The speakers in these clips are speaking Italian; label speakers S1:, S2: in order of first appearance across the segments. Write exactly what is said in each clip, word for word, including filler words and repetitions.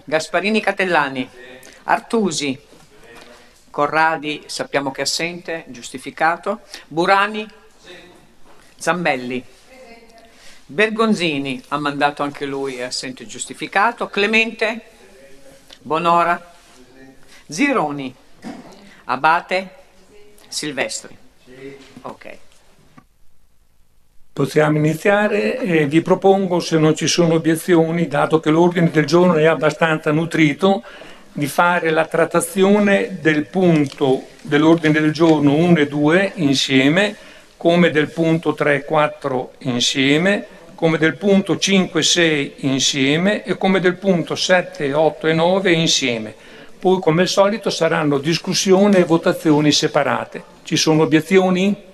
S1: Gasparini Catellani. Artusi. Corradi sappiamo che è assente, giustificato. Burani. Zambelli. Bergonzini ha mandato anche lui, è assente, giustificato. Clemente. Bonora. Zironi. Abate. Silvestri. Ok.
S2: Possiamo iniziare e vi propongo, se non ci sono obiezioni, dato che l'ordine del giorno è abbastanza nutrito, di fare la trattazione del punto dell'ordine del giorno uno e due insieme, come del punto tre e quattro insieme, come del punto cinque e sei insieme e come del punto sette, otto e nove insieme. Poi, come al solito, saranno discussioni e votazioni separate. Ci sono obiezioni?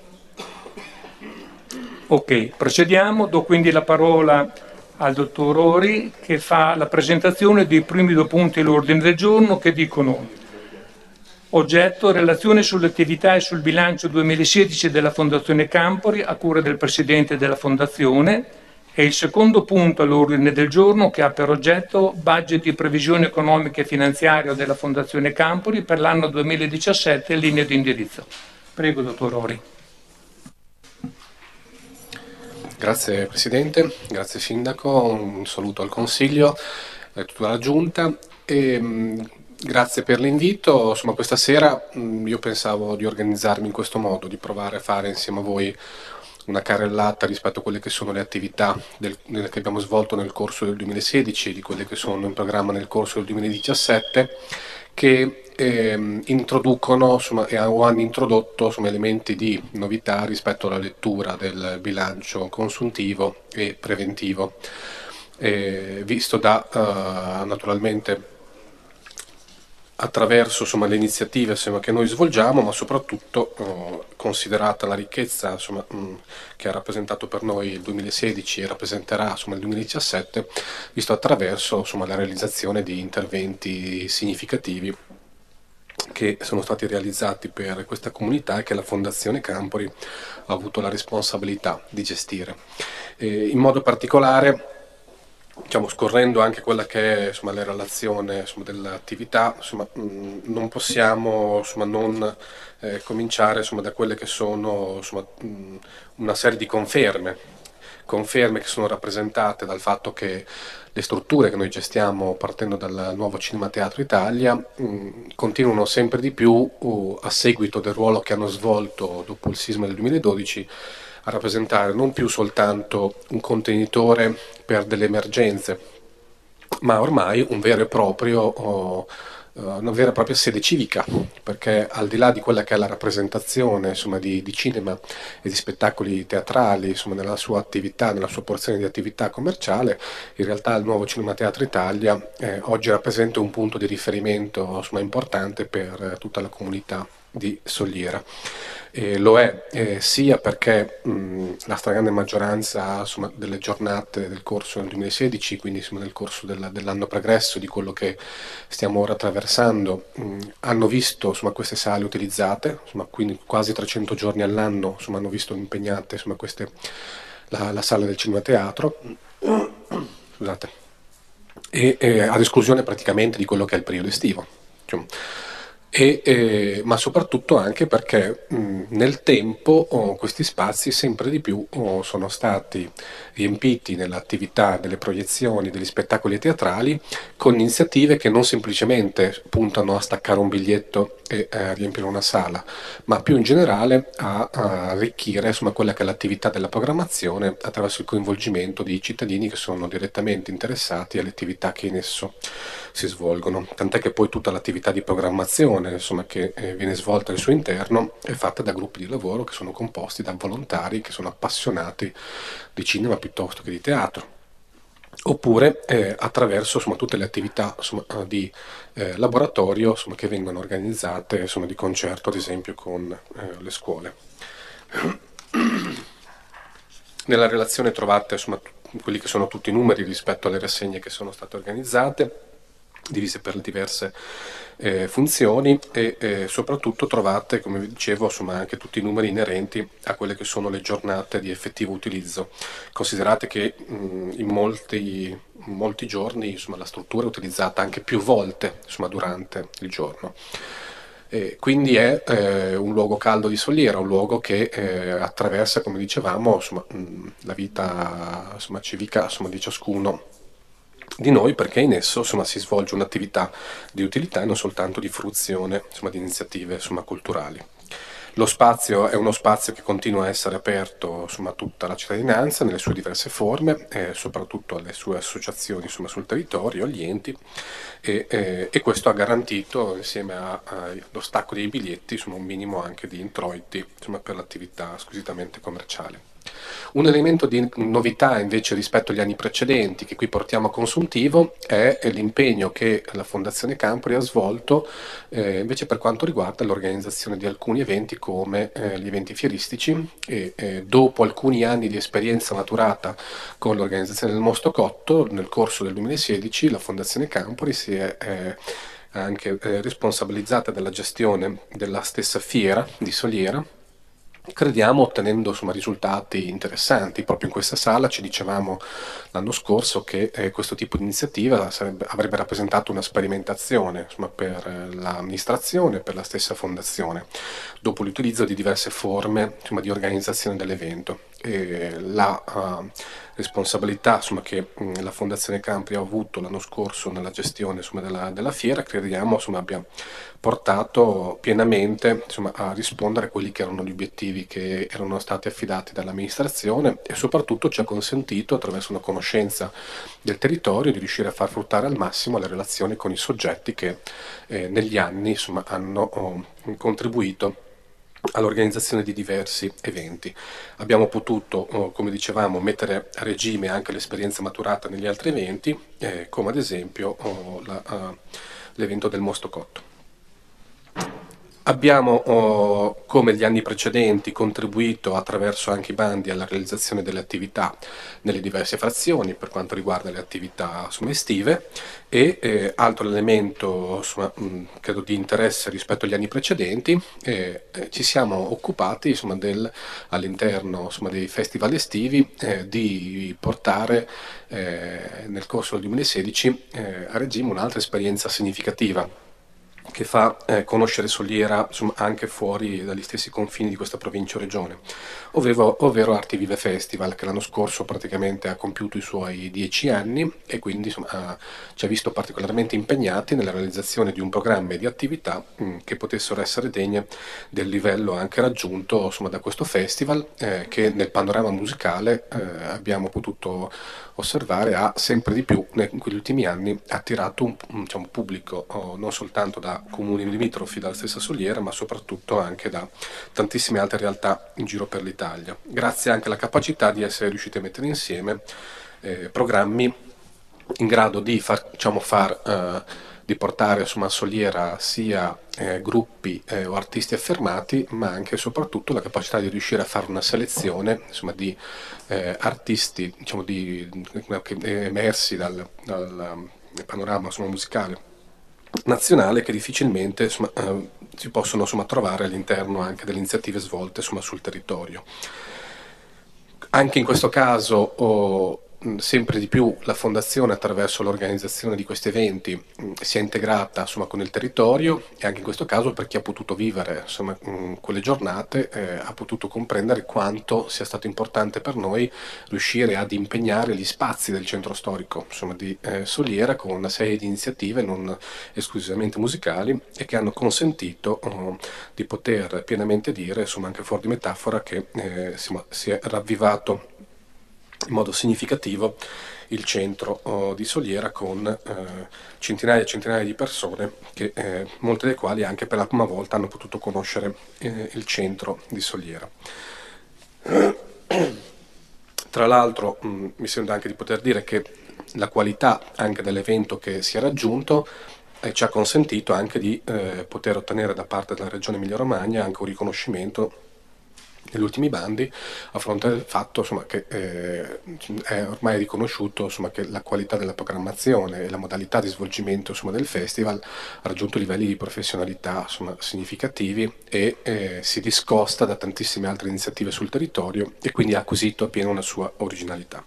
S2: Ok, procediamo. Do quindi la parola al dottor Ori che fa la presentazione dei primi due punti dell'ordine del giorno che dicono: oggetto, relazione sulle attività e sul bilancio duemilasedici della Fondazione Campori a cura del Presidente della Fondazione, e il secondo punto all'ordine del giorno che ha per oggetto budget di previsione economica e finanziaria della Fondazione Campori per l'anno duemiladiciassette e linee di indirizzo. Prego, dottor Ori.
S3: Grazie Presidente, grazie Sindaco, un saluto al Consiglio e a tutta la Giunta e mh, grazie per l'invito. Insomma, questa sera mh, io pensavo di organizzarmi in questo modo, di provare a fare insieme a voi una carrellata rispetto a quelle che sono le attività del, che abbiamo svolto nel corso del duemilasedici, di quelle che sono in programma nel corso del duemiladiciassette, che eh, introducono insomma, o hanno introdotto insomma, elementi di novità rispetto alla lettura del bilancio consuntivo e preventivo, eh, visto da uh, naturalmente attraverso insomma, le iniziative insomma, che noi svolgiamo, ma soprattutto uh, considerata la ricchezza insomma, mh, che ha rappresentato per noi il duemilasedici e rappresenterà insomma, il duemiladiciassette, visto attraverso insomma, la realizzazione di interventi significativi che sono stati realizzati per questa comunità e che la Fondazione Campori ha avuto la responsabilità di gestire. E in modo particolare, diciamo, scorrendo anche quella che è insomma, la relazione insomma, dell'attività, insomma, mh, non possiamo insomma, non eh, cominciare insomma, da quelle che sono insomma, mh, una serie di conferme, conferme che sono rappresentate dal fatto che le strutture che noi gestiamo partendo dal nuovo Cinema Teatro Italia mh, continuano sempre di più uh, a seguito del ruolo che hanno svolto dopo il sisma del duemiladodici a rappresentare non più soltanto un contenitore per delle emergenze, ma ormai un vero e proprio, oh, una vera e propria sede civica, perché al di là di quella che è la rappresentazione insomma, di, di cinema e di spettacoli teatrali insomma, nella sua attività, nella sua porzione di attività commerciale, in realtà il nuovo Cinema Teatro Italia eh, oggi rappresenta un punto di riferimento insomma, importante per tutta la comunità di Soliera. E lo è eh, sia perché mh, la stragrande maggioranza insomma, delle giornate del corso del duemilasedici, quindi insomma, nel corso della, dell'anno pregresso di quello che stiamo ora attraversando, mh, hanno visto insomma, queste sale utilizzate, insomma, quindi quasi trecento giorni all'anno insomma, hanno visto impegnate insomma, queste, la, la sala del cinema teatro. Scusate. E eh, ad esclusione praticamente di quello che è il periodo estivo. Cioè, E, eh, ma soprattutto anche perché mh, nel tempo oh, questi spazi sempre di più oh, sono stati riempiti nell'attività delle proiezioni, degli spettacoli teatrali con iniziative che non semplicemente puntano a staccare un biglietto e a riempire una sala, ma più in generale a, a arricchire insomma, quella che è l'attività della programmazione attraverso il coinvolgimento di cittadini che sono direttamente interessati alle attività che in esso si svolgono, tant'è che poi tutta l'attività di programmazione insomma, che eh, viene svolta al suo interno è fatta da gruppi di lavoro che sono composti da volontari che sono appassionati di cinema piuttosto che di teatro, oppure eh, attraverso insomma, tutte le attività insomma, di eh, laboratorio insomma, che vengono organizzate insomma, di concerto ad esempio con eh, le scuole. Nella relazione trovate insomma, quelli che sono tutti i numeri rispetto alle rassegne che sono state organizzate divise per le diverse eh, funzioni e eh, soprattutto trovate, come vi dicevo, insomma, anche tutti i numeri inerenti a quelle che sono le giornate di effettivo utilizzo. Considerate che mh, in molti, in molti giorni, insomma, la struttura è utilizzata anche più volte, insomma, durante il giorno. E quindi è eh, un luogo caldo di Soliera, un luogo che eh, attraversa, come dicevamo, insomma, mh, la vita insomma, civica insomma, di ciascuno di noi, perché in esso insomma, si svolge un'attività di utilità e non soltanto di fruizione insomma, di iniziative insomma, culturali. Lo spazio è uno spazio che continua a essere aperto insomma, a tutta la cittadinanza nelle sue diverse forme, eh, soprattutto alle sue associazioni insomma, sul territorio, agli enti, e, eh, e questo ha garantito, insieme allo stacco dei biglietti, insomma, un minimo anche di introiti insomma, per l'attività squisitamente commerciale. Un elemento di novità invece rispetto agli anni precedenti che qui portiamo a consuntivo è l'impegno che la Fondazione Campori ha svolto eh, invece per quanto riguarda l'organizzazione di alcuni eventi come eh, gli eventi fieristici e eh, dopo alcuni anni di esperienza maturata con l'organizzazione del Mosto Cotto, nel corso del duemilasedici la Fondazione Campori si è eh, anche eh, responsabilizzata della gestione della stessa fiera di Soliera, crediamo ottenendo insomma, risultati interessanti. Proprio in questa sala ci dicevamo l'anno scorso che eh, questo tipo di iniziativa sarebbe, avrebbe rappresentato una sperimentazione insomma, per eh, l'amministrazione e per la stessa fondazione, dopo l'utilizzo di diverse forme insomma, di organizzazione dell'evento. E la uh, responsabilità insomma, che mh, la Fondazione Campri ha avuto l'anno scorso nella gestione insomma, della, della fiera crediamo insomma, abbia portato pienamente insomma, a rispondere a quelli che erano gli obiettivi che erano stati affidati dall'amministrazione e soprattutto ci ha consentito attraverso una conoscenza del territorio di riuscire a far fruttare al massimo le relazioni con i soggetti che eh, negli anni insomma, hanno oh, contribuito all'organizzazione di diversi eventi. Abbiamo potuto, oh, come dicevamo, mettere a regime anche l'esperienza maturata negli altri eventi, eh, come ad esempio oh, la, uh, l'evento del Mosto Cotto. Abbiamo, oh, come gli anni precedenti, contribuito attraverso anche i bandi alla realizzazione delle attività nelle diverse frazioni per quanto riguarda le attività insomma, estive e eh, altro elemento insomma, mh, credo di interesse rispetto agli anni precedenti, eh, eh, ci siamo occupati insomma, del, all'interno insomma, dei festival estivi eh, di portare eh, nel corso del duemilasedici eh, a regime un'altra esperienza significativa che fa eh, conoscere Soliera insomma, anche fuori dagli stessi confini di questa provincia o regione, ovvero, ovvero Arti Vive Festival, che l'anno scorso praticamente ha compiuto i suoi dieci anni e quindi insomma, ha, ci ha visto particolarmente impegnati nella realizzazione di un programma e di attività mh, che potessero essere degne del livello anche raggiunto insomma, da questo festival eh, che nel panorama musicale eh, abbiamo potuto osservare ha sempre di più in quegli ultimi anni attirato un, un diciamo, pubblico oh, non soltanto da comuni limitrofi dalla stessa Soliera ma soprattutto anche da tantissime altre realtà in giro per l'Italia, grazie anche alla capacità di essere riusciti a mettere insieme eh, programmi in grado di far, diciamo, far eh, di portare insomma, a Soliera sia eh, gruppi eh, o artisti affermati, ma anche e soprattutto la capacità di riuscire a fare una selezione insomma, di eh, artisti diciamo, di, che, emersi dal, dal panorama insomma, musicale nazionale che difficilmente insomma, eh, si possono insomma, trovare all'interno anche delle iniziative svolte insomma, sul territorio. Anche in questo caso oh, sempre di più la Fondazione attraverso l'organizzazione di questi eventi mh, si è integrata insomma, con il territorio e anche in questo caso per chi ha potuto vivere insomma, mh, quelle giornate eh, ha potuto comprendere quanto sia stato importante per noi riuscire ad impegnare gli spazi del centro storico insomma, di eh, Soliera con una serie di iniziative non esclusivamente musicali e che hanno consentito oh, di poter pienamente dire insomma, anche fuori di metafora che eh, insomma, si è ravvivato in modo significativo il centro oh, di Soliera con eh, centinaia e centinaia di persone, che, eh, molte delle quali anche per la prima volta hanno potuto conoscere eh, il centro di Soliera. Tra l'altro mh, mi sembra anche di poter dire che la qualità anche dell'evento che si è raggiunto eh, ci ha consentito anche di eh, poter ottenere da parte della Regione Emilia-Romagna anche un riconoscimento negli ultimi bandi, a fronte del fatto insomma, che eh, è ormai riconosciuto insomma, che la qualità della programmazione e la modalità di svolgimento insomma, del festival ha raggiunto livelli di professionalità insomma, significativi e eh, si discosta da tantissime altre iniziative sul territorio e quindi ha acquisito appieno una sua originalità.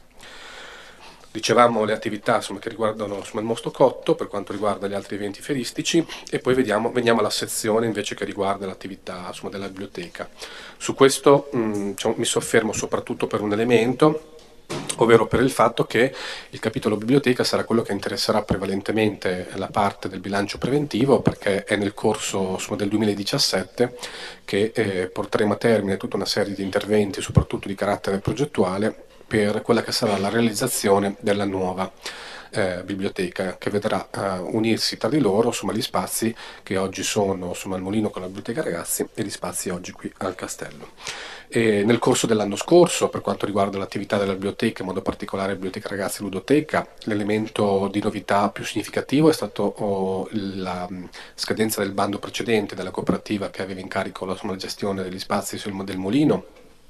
S3: Dicevamo le attività insomma, che riguardano insomma, il Mosto Cotto per quanto riguarda gli altri eventi fieristici e poi vediamo, veniamo alla sezione invece che riguarda l'attività insomma, della biblioteca. Su questo mh, diciamo, mi soffermo soprattutto per un elemento, ovvero per il fatto che il capitolo biblioteca sarà quello che interesserà prevalentemente la parte del bilancio preventivo, perché è nel corso insomma, del duemiladiciassette che eh, porteremo a termine tutta una serie di interventi, soprattutto di carattere progettuale, per quella che sarà la realizzazione della nuova eh, biblioteca, che vedrà eh, unirsi tra di loro insomma, gli spazi che oggi sono insomma, al Mulino con la Biblioteca Ragazzi e gli spazi oggi qui al Castello. E nel corso dell'anno scorso, per quanto riguarda l'attività della biblioteca, in modo particolare Biblioteca Ragazzi e Ludoteca, l'elemento di novità più significativo è stato oh, la scadenza del bando precedente della cooperativa che aveva in carico la, insomma, la gestione degli spazi del Mulino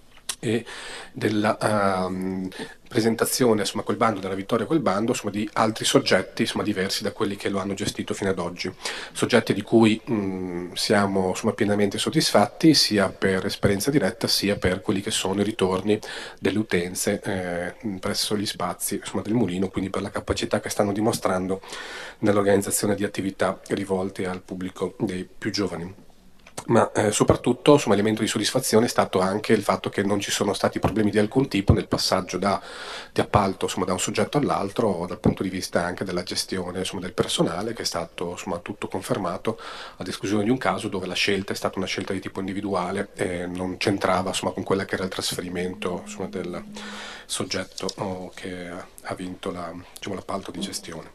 S3: e della uh, presentazione, insomma, col bando, della vittoria col bando, insomma, di altri soggetti, insomma, diversi da quelli che lo hanno gestito fino ad oggi. Soggetti di cui mh, siamo insomma, pienamente soddisfatti, sia per esperienza diretta, sia per quelli che sono i ritorni delle utenze eh, presso gli spazi insomma, del Mulino, quindi per la capacità che stanno dimostrando nell'organizzazione di attività rivolte al pubblico dei più giovani. Ma eh, soprattutto insomma, elemento di soddisfazione è stato anche il fatto che non ci sono stati problemi di alcun tipo nel passaggio da, di appalto insomma, da un soggetto all'altro, dal punto di vista anche della gestione insomma, del personale, che è stato insomma, tutto confermato, ad esclusione di un caso dove la scelta è stata una scelta di tipo individuale e non c'entrava insomma, con quella che era il trasferimento insomma, del soggetto oh, che ha vinto la, diciamo, l'appalto di gestione.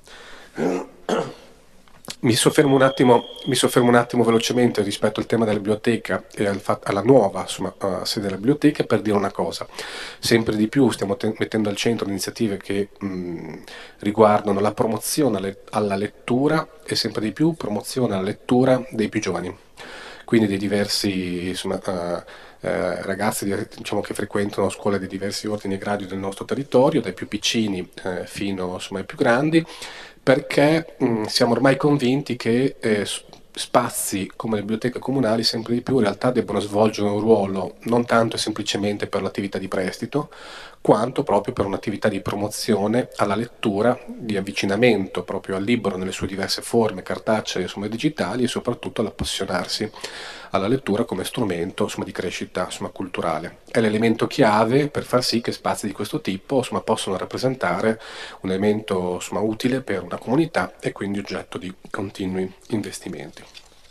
S3: Mi soffermo, un attimo, mi soffermo un attimo velocemente rispetto al tema della biblioteca e al fatto, alla nuova insomma, uh, sede della biblioteca per dire una cosa. Sempre di più stiamo te- mettendo al centro iniziative che mh, riguardano la promozione alle- alla lettura e sempre di più promozione alla lettura dei più giovani, quindi dei diversi insomma, uh, eh, ragazzi diciamo, che frequentano scuole di diversi ordini e gradi del nostro territorio, dai più piccini eh, fino insomma, ai più grandi, perché mh, siamo ormai convinti che eh, spazi come le biblioteche comunali sempre di più in realtà debbono svolgere un ruolo non tanto e semplicemente per l'attività di prestito, quanto proprio per un'attività di promozione alla lettura, di avvicinamento proprio al libro nelle sue diverse forme, cartacee insomma, digitali, e soprattutto all'appassionarsi alla lettura come strumento insomma, di crescita insomma, culturale. È l'elemento chiave per far sì che spazi di questo tipo insomma, possano rappresentare un elemento insomma, utile per una comunità e quindi oggetto di continui investimenti.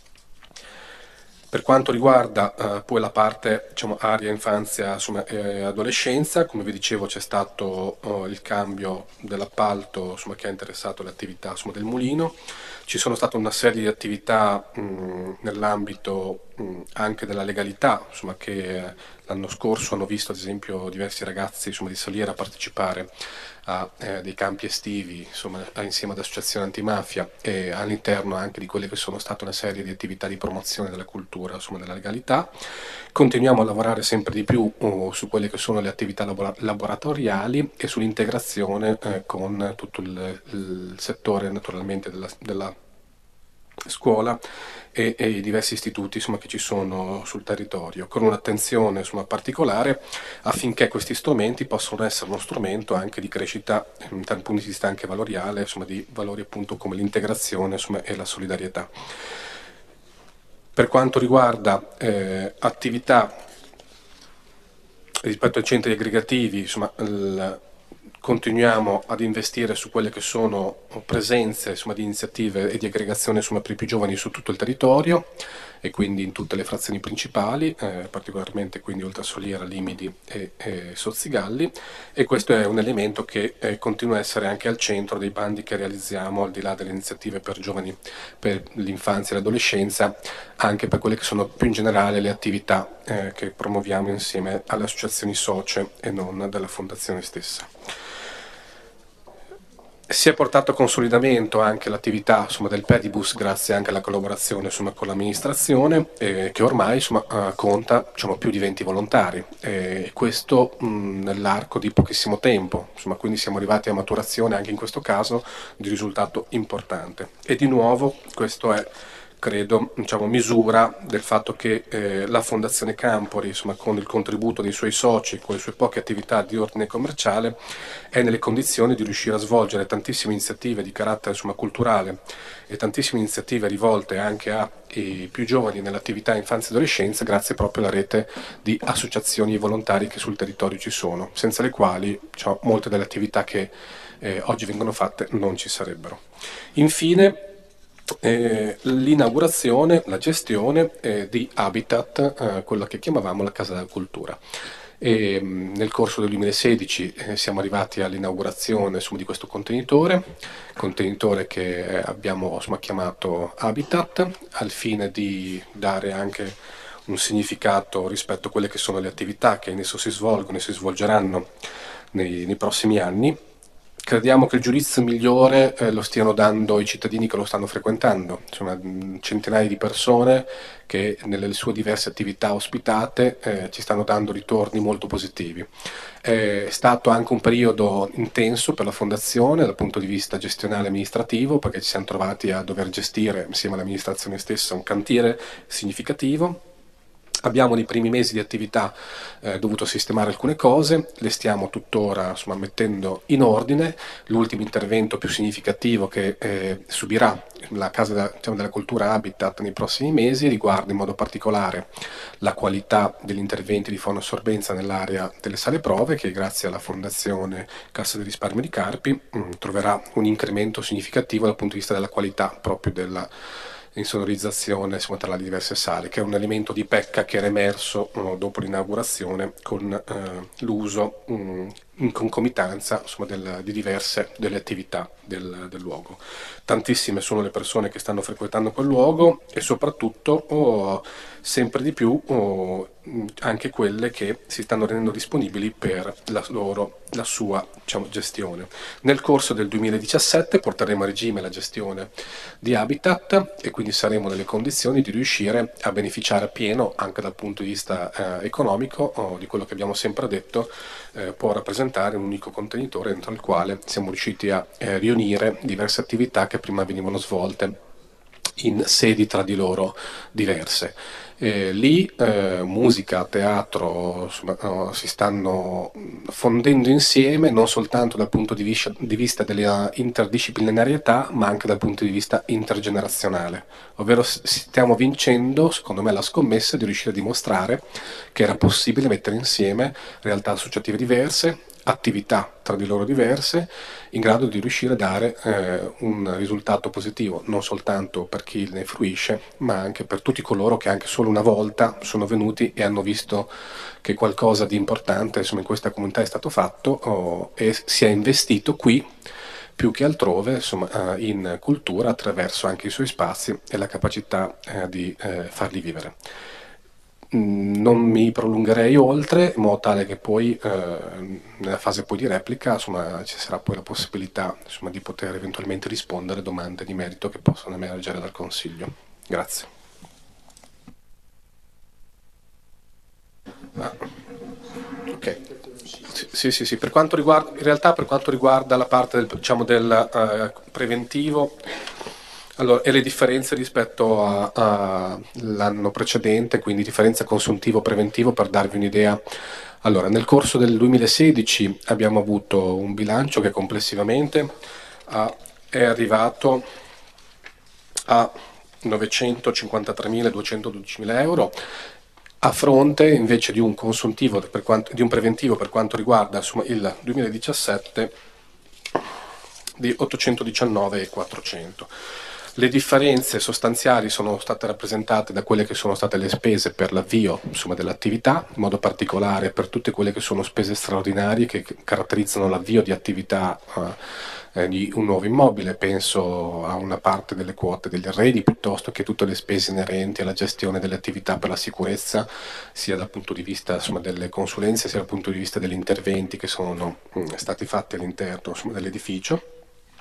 S3: Per quanto riguarda uh, poi la parte diciamo, area, infanzia insomma, e adolescenza, come vi dicevo c'è stato uh, il cambio dell'appalto insomma, che ha interessato le attività insomma, del Mulino. Ci sono state una serie di attività mh, nell'ambito mh, anche della legalità, insomma, che eh, l'anno scorso hanno visto ad esempio diversi ragazzi insomma, di Saliera partecipare a eh, dei campi estivi insomma, insieme ad associazioni antimafia e all'interno anche di quelle che sono state una serie di attività di promozione della cultura, insomma, della legalità. Continuiamo a lavorare sempre di più uh, su quelle che sono le attività labora- laboratoriali e sull'integrazione eh, con tutto il, il settore naturalmente della, della scuola e, e i diversi istituti insomma, che ci sono sul territorio, con un'attenzione insomma, particolare affinché questi strumenti possano essere uno strumento anche di crescita dal punto di vista anche valoriale, insomma, di valori appunto come l'integrazione insomma, e la solidarietà. Per quanto riguarda eh, attività rispetto ai centri aggregativi, insomma, il, continuiamo ad investire su quelle che sono presenze insomma, di iniziative e di aggregazione insomma, per i più giovani su tutto il territorio e quindi in tutte le frazioni principali, eh, particolarmente quindi oltre a Soliera, Limidi e, e Sozzigalli, e questo è un elemento che eh, continua a essere anche al centro dei bandi che realizziamo, al di là delle iniziative per giovani, per l'infanzia e l'adolescenza, anche per quelle che sono più in generale le attività eh, che promuoviamo insieme alle associazioni socie e non della fondazione stessa. si è portato a consolidamento anche l'attività insomma, del Pedibus grazie anche alla collaborazione insomma, con l'amministrazione eh, che ormai insomma, eh, conta diciamo, più di venti volontari e eh, questo mh, nell'arco di pochissimo tempo, insomma, quindi siamo arrivati a maturazione anche in questo caso di risultato importante e di nuovo questo è credo, diciamo, misura del fatto che eh, la Fondazione Campori, insomma, con il contributo dei suoi soci, con le sue poche attività di ordine commerciale, è nelle condizioni di riuscire a svolgere tantissime iniziative di carattere insomma, culturale e tantissime iniziative rivolte anche ai più giovani nell'attività infanzia e adolescenza, grazie proprio alla rete di associazioni e volontari che sul territorio ci sono, senza le quali diciamo, molte delle attività che eh, oggi vengono fatte non ci sarebbero. Infine, Eh, l'inaugurazione, la gestione eh, di Habitat, eh, quella che chiamavamo la Casa della Cultura. E, mh, nel corso del duemilasedici eh, siamo arrivati all'inaugurazione insomma, di questo contenitore, contenitore che eh, abbiamo insomma, chiamato Habitat, al fine di dare anche un significato rispetto a quelle che sono le attività che in esso si svolgono e si svolgeranno nei, nei prossimi anni. Crediamo che il giudizio migliore eh, lo stiano dando i cittadini che lo stanno frequentando, insomma centinaia di persone che nelle sue diverse attività ospitate eh, ci stanno dando ritorni molto positivi. È stato anche un periodo intenso per la Fondazione dal punto di vista gestionale e amministrativo perché ci siamo trovati a dover gestire insieme all'amministrazione stessa un cantiere significativo. Abbiamo nei primi mesi di attività eh, dovuto sistemare alcune cose, le stiamo tuttora insomma, mettendo in ordine. L'ultimo intervento più significativo che eh, subirà la Casa della, diciamo, della Cultura Habitat nei prossimi mesi riguarda in modo particolare la qualità degli interventi di fonoassorbenza nell'area delle sale prove che grazie alla Fondazione Cassa di Risparmio di Carpi mh, troverà un incremento significativo dal punto di vista della qualità proprio della insonorizzazione insomma, tra le diverse sale, che è un elemento di pecca che era emerso uh, dopo l'inaugurazione con uh, l'uso um, in concomitanza insomma, del, di diverse delle attività del, del luogo. Tantissime sono le persone che stanno frequentando quel luogo e soprattutto oh, sempre di più oh, anche quelle che si stanno rendendo disponibili per la, loro, la sua diciamo, gestione. Nel corso del duemiladiciassette porteremo a regime la gestione di Habitat e quindi saremo nelle condizioni di riuscire a beneficiare appieno anche dal punto di vista eh, economico oh, di quello che abbiamo sempre detto eh, può rappresentare un unico contenitore dentro il quale siamo riusciti a eh, riunire diverse attività che prima venivano svolte in sedi tra di loro diverse. Eh, lì eh, musica, teatro insomma, no, si stanno fondendo insieme non soltanto dal punto di vista, di vista della interdisciplinarietà ma anche dal punto di vista intergenerazionale, ovvero stiamo vincendo secondo me la scommessa di riuscire a dimostrare che era possibile mettere insieme realtà associative diverse, attività tra di loro diverse, in grado di riuscire a dare eh, un risultato positivo, non soltanto per chi ne fruisce, ma anche per tutti coloro che anche solo una volta sono venuti e hanno visto che qualcosa di importante insomma, in questa comunità è stato fatto oh, e si è investito qui più che altrove insomma, eh, in cultura attraverso anche i suoi spazi e la capacità eh, di eh, farli vivere. Non mi prolungherei oltre in modo tale che poi eh, nella fase poi di replica insomma, ci sarà poi la possibilità insomma, di poter eventualmente rispondere a domande di merito che possono emergere dal Consiglio. Grazie. Ah. Ok. Sì, sì, sì. Per quanto riguarda, in realtà per quanto riguarda la parte del, diciamo, del uh, preventivo, allora, e le differenze rispetto all'anno precedente, quindi differenza consuntivo-preventivo per darvi un'idea. Allora, nel corso del duemilasedici abbiamo avuto un bilancio che complessivamente ha, è arrivato a novecentocinquantatremiladuecentododici euro, a fronte invece di un consuntivo per quanto, di un preventivo per quanto riguarda insomma, il duemiladiciassette di ottocentodiciannovemilaquattrocento. Le differenze sostanziali sono state rappresentate da quelle che sono state le spese per l'avvio dell'attività, in modo particolare per tutte quelle che sono spese straordinarie che caratterizzano l'avvio di attività eh, di un nuovo immobile. Penso a una parte delle quote degli arredi, piuttosto che tutte le spese inerenti alla gestione delle attività per la sicurezza, sia dal punto di vista insomma, delle consulenze, sia dal punto di vista degli interventi che sono mh, stati fatti all'interno insomma, dell'edificio.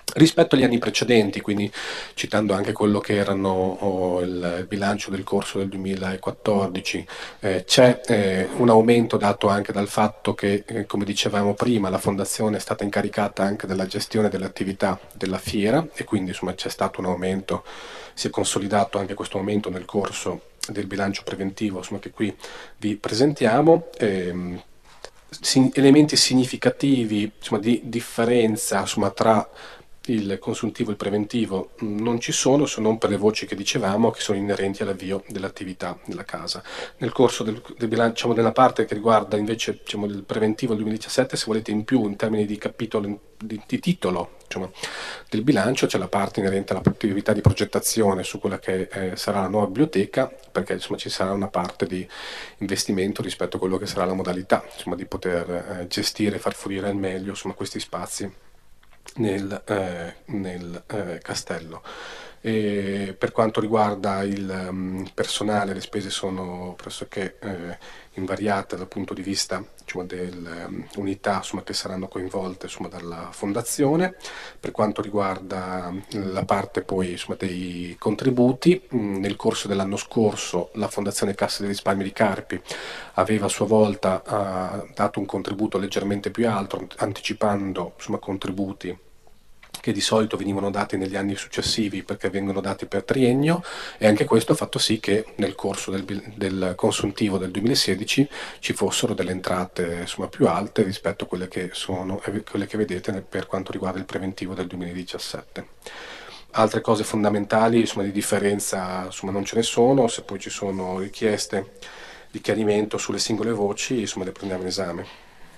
S3: Rispetto agli anni precedenti, quindi citando anche quello che erano oh, il, il bilancio del corso del duemilaquattordici, eh, c'è eh, un aumento dato anche dal fatto che, eh, come dicevamo prima, la Fondazione è stata incaricata anche della gestione delle attività della fiera e quindi insomma c'è stato un aumento, si è consolidato anche questo aumento nel corso del bilancio preventivo insomma, che qui vi presentiamo. Ehm, sin- elementi significativi insomma, di differenza insomma, tra il consuntivo e il preventivo mh, non ci sono, se non per le voci che dicevamo che sono inerenti all'avvio dell'attività della casa. Nel corso del, del bilancio, diciamo, nella parte che riguarda invece diciamo, del preventivo del duemiladiciassette, se volete in più in termini di capitolo, di, di titolo diciamo, del bilancio, c'è la parte inerente all'attività di progettazione su quella che eh, sarà la nuova biblioteca, perché insomma, ci sarà una parte di investimento rispetto a quello che sarà la modalità insomma, di poter eh, gestire e far fruire al meglio insomma, questi spazi nel, eh, nel eh, castello. E per quanto riguarda il um, personale, le spese sono pressoché eh, invariate dal punto di vista diciamo, delle um, unità insomma, che saranno coinvolte insomma, dalla fondazione. Per quanto riguarda la parte poi insomma, dei contributi, mh, nel corso dell'anno scorso la Fondazione Cassa dei Risparmi di Carpi aveva a sua volta uh, dato un contributo leggermente più alto, anticipando insomma, contributi che di solito venivano dati negli anni successivi perché vengono dati per triennio, e anche questo ha fatto sì che nel corso del, del consuntivo del duemilasedici ci fossero delle entrate insomma, più alte rispetto a quelle che sono quelle che vedete nel, per quanto riguarda il preventivo del duemiladiciassette. Altre cose fondamentali insomma, di differenza insomma, non ce ne sono, se poi ci sono richieste di chiarimento sulle singole voci insomma, le prendiamo in esame.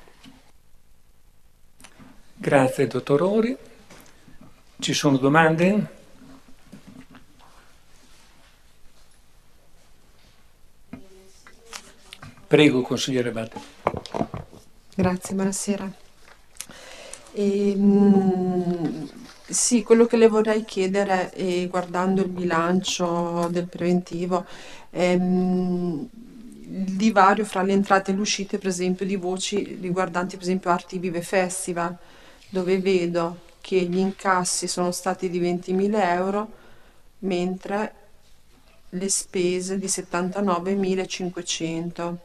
S2: Grazie dottor Ori. Ci sono domande? Prego, consigliere Batte.
S4: Grazie, buonasera. E, mh, sì, quello che le vorrei chiedere, eh, guardando il bilancio del preventivo, è mh, il divario fra le entrate e le uscite, per esempio, di voci riguardanti, per esempio, Arti Vive Festival, dove vedo che gli incassi sono stati di ventimila euro, mentre le spese di settantanovemilacinquecento.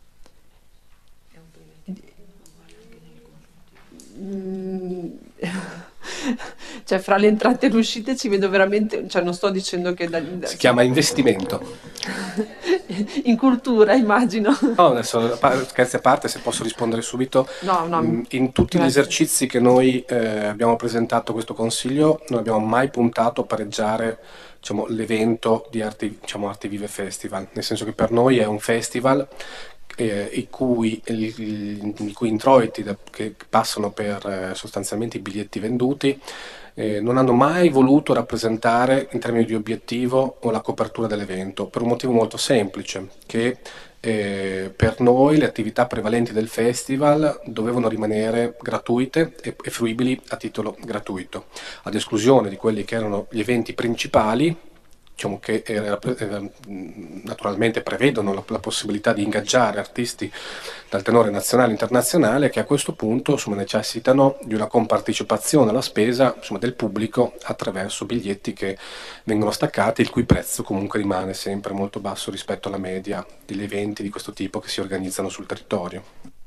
S4: Mm, cioè fra le entrate e le uscite ci vedo veramente, cioè non sto dicendo che da, da-
S3: Si chiama investimento.
S4: in cultura immagino.
S3: No, adesso scherzi a parte, se posso rispondere subito.
S4: No, no,
S3: Mm, In tutti gli
S4: grazie.
S3: esercizi che noi eh, abbiamo presentato a questo consiglio, non abbiamo mai puntato a pareggiare diciamo, l'evento di Arti, diciamo, Arti Vive Festival, nel senso che per noi è un festival eh, i, cui, il, i cui introiti da- che passano per eh, sostanzialmente i biglietti venduti eh, non hanno mai voluto rappresentare in termini di obiettivo o la copertura dell'evento, per un motivo molto semplice, che eh, per noi le attività prevalenti del festival dovevano rimanere gratuite e, e fruibili a titolo gratuito, ad esclusione di quelli che erano gli eventi principali, diciamo che era- era- naturalmente prevedono la, la possibilità di ingaggiare artisti dal tenore nazionale e internazionale, che a questo punto insomma, necessitano di una compartecipazione alla spesa insomma, del pubblico attraverso biglietti che vengono staccati, il cui prezzo comunque rimane sempre molto basso rispetto alla media degli eventi di questo tipo che si organizzano sul territorio.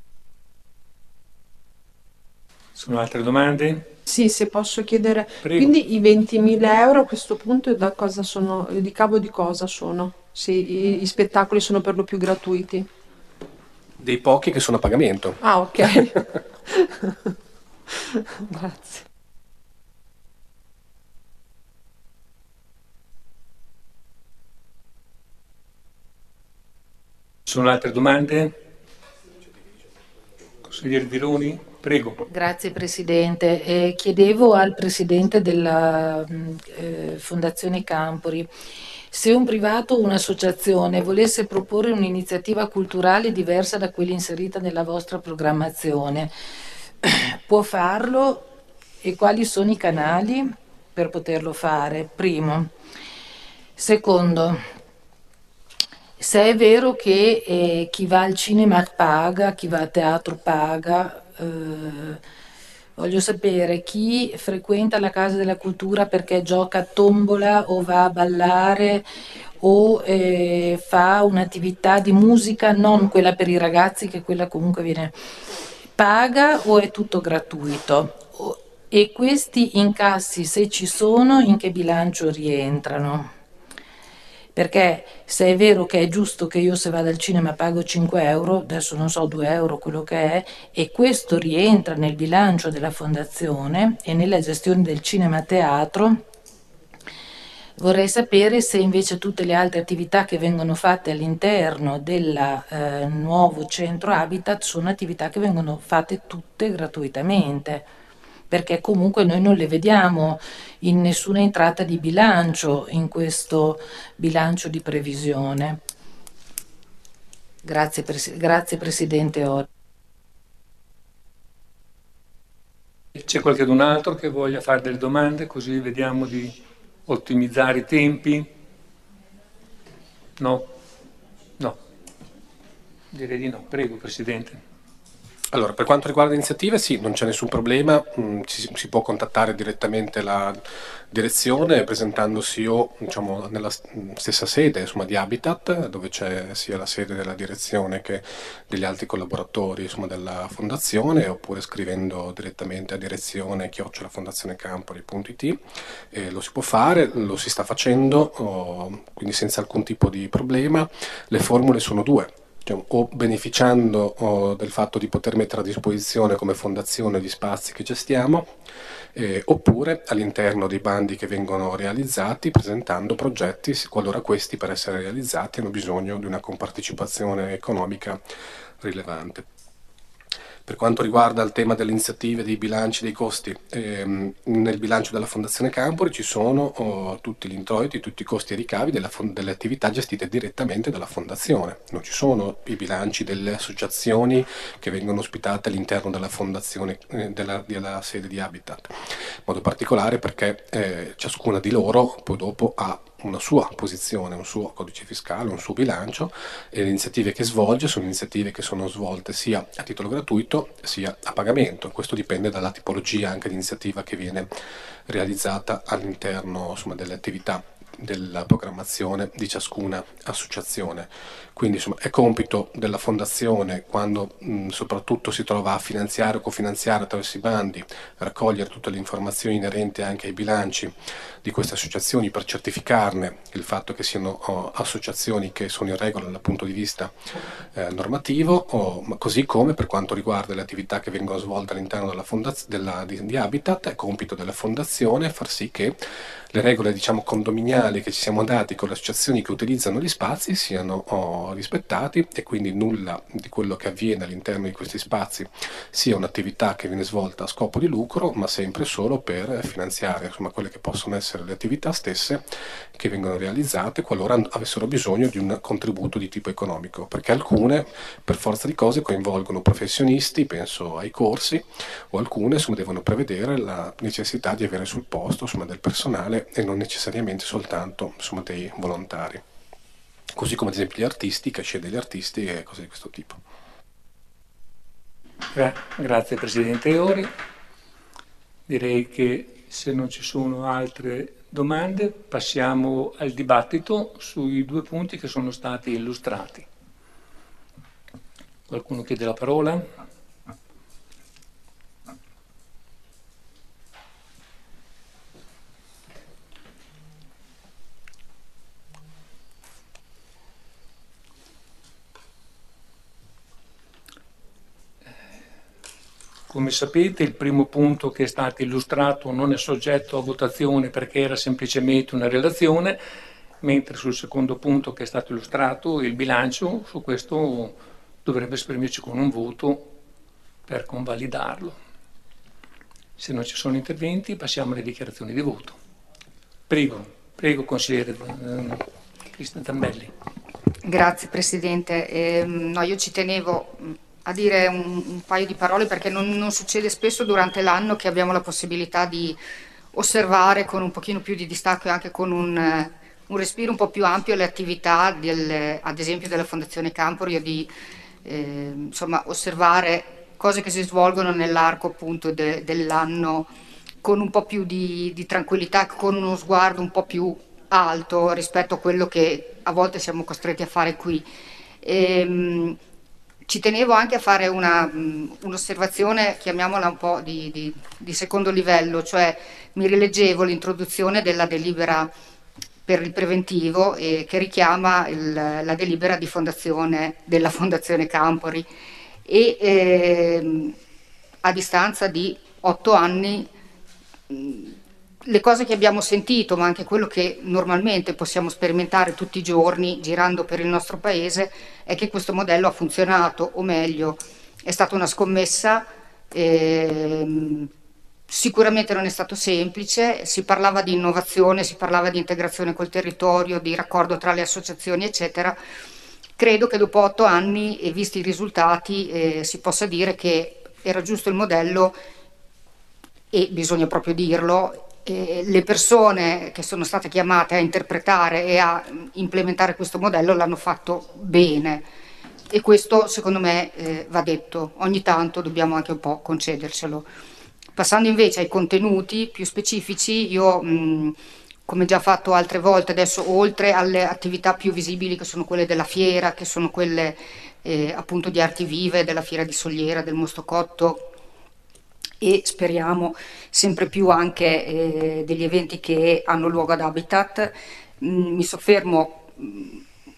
S2: Sono altre domande?
S4: Sì, se posso chiedere,
S2: Prego.
S4: quindi i ventimila euro a questo punto da cosa sono, di cavo di cosa sono? Se i, gli spettacoli sono per lo più gratuiti.
S3: Dei pochi che sono a pagamento.
S4: Ah, ok. Grazie.
S2: Sono altre domande? Consigliere Vironi? Prego.
S5: Grazie Presidente. Eh, chiedevo al Presidente della mh, eh, Fondazione Campori se un privato o un'associazione volesse proporre un'iniziativa culturale diversa da quella inserita nella vostra programmazione, può farlo e quali sono i canali per poterlo fare? Primo. Secondo, se è vero che eh, chi va al cinema paga, chi va a teatro paga, eh, Voglio sapere chi frequenta la Casa della Cultura perché gioca a tombola o va a ballare o eh, fa un'attività di musica, non quella per i ragazzi, che quella comunque viene paga, o è tutto gratuito? O- E questi incassi, se ci sono, in che bilancio rientrano? Perché se è vero che è giusto che io se vado al cinema pago cinque euro, adesso non so, due euro quello che è, e questo rientra nel bilancio della fondazione e nella gestione del cinema teatro, vorrei sapere se invece tutte le altre attività che vengono fatte all'interno del eh, nuovo centro Habitat sono attività che vengono fatte tutte gratuitamente, perché comunque noi non le vediamo in nessuna entrata di bilancio in questo bilancio di previsione. Grazie, Pres- grazie Presidente Ori.
S2: C'è qualcun altro che voglia fare delle domande, così vediamo di ottimizzare i tempi? No? No. Direi di no. Prego, Presidente.
S3: Allora, per quanto riguarda le iniziative, sì, non c'è nessun problema, mm, ci- si può contattare direttamente la direzione presentandosi o diciamo, nella s- stessa sede insomma, di Habitat, dove c'è sia la sede della direzione che degli altri collaboratori insomma, della fondazione, oppure scrivendo direttamente a direzione chiocciola fondazionecampori.it. Eh, lo si può fare, lo si sta facendo, oh, quindi senza alcun tipo di problema. Le formule sono due. Diciamo, o beneficiando oh, del fatto di poter mettere a disposizione come fondazione gli spazi che gestiamo, eh, oppure all'interno dei bandi che vengono realizzati presentando progetti qualora questi per essere realizzati hanno bisogno di una compartecipazione economica rilevante. Per quanto riguarda il tema delle iniziative, dei bilanci, dei costi, ehm, nel bilancio della Fondazione Campori ci sono oh, tutti gli introiti, tutti i costi e ricavi della fon- delle attività gestite direttamente dalla Fondazione. Non ci sono i bilanci delle associazioni che vengono ospitate all'interno della Fondazione, eh, della, della sede di Habitat, in modo particolare perché eh, ciascuna di loro poi dopo ha una sua posizione, un suo codice fiscale, un suo bilancio, e le iniziative che svolge sono iniziative che sono svolte sia a titolo gratuito sia a pagamento. Questo dipende dalla tipologia anche di iniziativa che viene realizzata all'interno insomma, delle attività della programmazione di ciascuna associazione. Quindi insomma, è compito della fondazione, quando mh, soprattutto si trova a finanziare o cofinanziare attraverso i bandi, raccogliere tutte le informazioni inerenti anche ai bilanci di queste associazioni per certificarne il fatto che siano oh, associazioni che sono in regola dal punto di vista eh, normativo, oh, ma così come per quanto riguarda le attività che vengono svolte all'interno della fondaz- della, di, di Habitat, è compito della fondazione far sì che le regole diciamo condominiali che ci siamo dati con le associazioni che utilizzano gli spazi siano oh, rispettati, e quindi nulla di quello che avviene all'interno di questi spazi sia un'attività che viene svolta a scopo di lucro, ma sempre solo per finanziare insomma, quelle che possono essere le attività stesse che vengono realizzate qualora avessero bisogno di un contributo di tipo economico, perché alcune per forza di cose coinvolgono professionisti, penso ai corsi, o alcune insomma, devono prevedere la necessità di avere sul posto insomma, del personale e non necessariamente soltanto insomma, dei volontari, così come ad esempio gli artisti, casce degli artisti e cose di questo tipo.
S2: Gra- grazie Presidente Ori. Direi che se non ci sono altre domande passiamo al dibattito sui due punti che sono stati illustrati. Qualcuno chiede la parola? Come sapete, il primo punto che è stato illustrato non è soggetto a votazione perché era semplicemente una relazione, mentre sul secondo punto che è stato illustrato, il bilancio, su questo dovrebbe esprimerci con un voto per convalidarlo. Se non ci sono interventi, passiamo alle dichiarazioni di voto. Prego, prego consigliere eh, Cristian Tambelli.
S6: Grazie Presidente. Eh, no, io ci tenevo a dire un, un paio di parole perché non, non succede spesso durante l'anno che abbiamo la possibilità di osservare con un pochino più di distacco e anche con un, eh, un respiro un po' più ampio le attività del, ad esempio della Fondazione Campori, o di eh, insomma, osservare cose che si svolgono nell'arco appunto de, dell'anno con un po' più di, di tranquillità, con uno sguardo un po' più alto rispetto a quello che a volte siamo costretti a fare qui. E, ci tenevo anche a fare una, un'osservazione, chiamiamola un po' di, di, di secondo livello, cioè mi rileggevo l'introduzione della delibera per il preventivo eh, che richiama il, la delibera di fondazione della Fondazione Campori e eh, a distanza di otto anni le cose che abbiamo sentito, ma anche quello che normalmente possiamo sperimentare tutti i giorni girando per il nostro paese, è che questo modello ha funzionato, o meglio, è stata una scommessa, ehm, sicuramente non è stato semplice, si parlava di innovazione, si parlava di integrazione col territorio, di raccordo tra le associazioni, eccetera. Credo che dopo otto anni, e visti i risultati, eh, si possa dire che era giusto il modello e bisogna proprio dirlo. Eh, le persone che sono state chiamate a interpretare e a implementare questo modello l'hanno fatto bene e questo secondo me eh, va detto, ogni tanto dobbiamo anche un po' concedercelo. Passando invece ai contenuti più specifici, io mh, come già fatto altre volte adesso, oltre alle attività più visibili che sono quelle della fiera, che sono quelle eh, appunto di arti vive, della fiera di Soliera, del Mostocotto, e speriamo sempre più anche eh, degli eventi che hanno luogo ad Habitat. Mm, mi soffermo mm,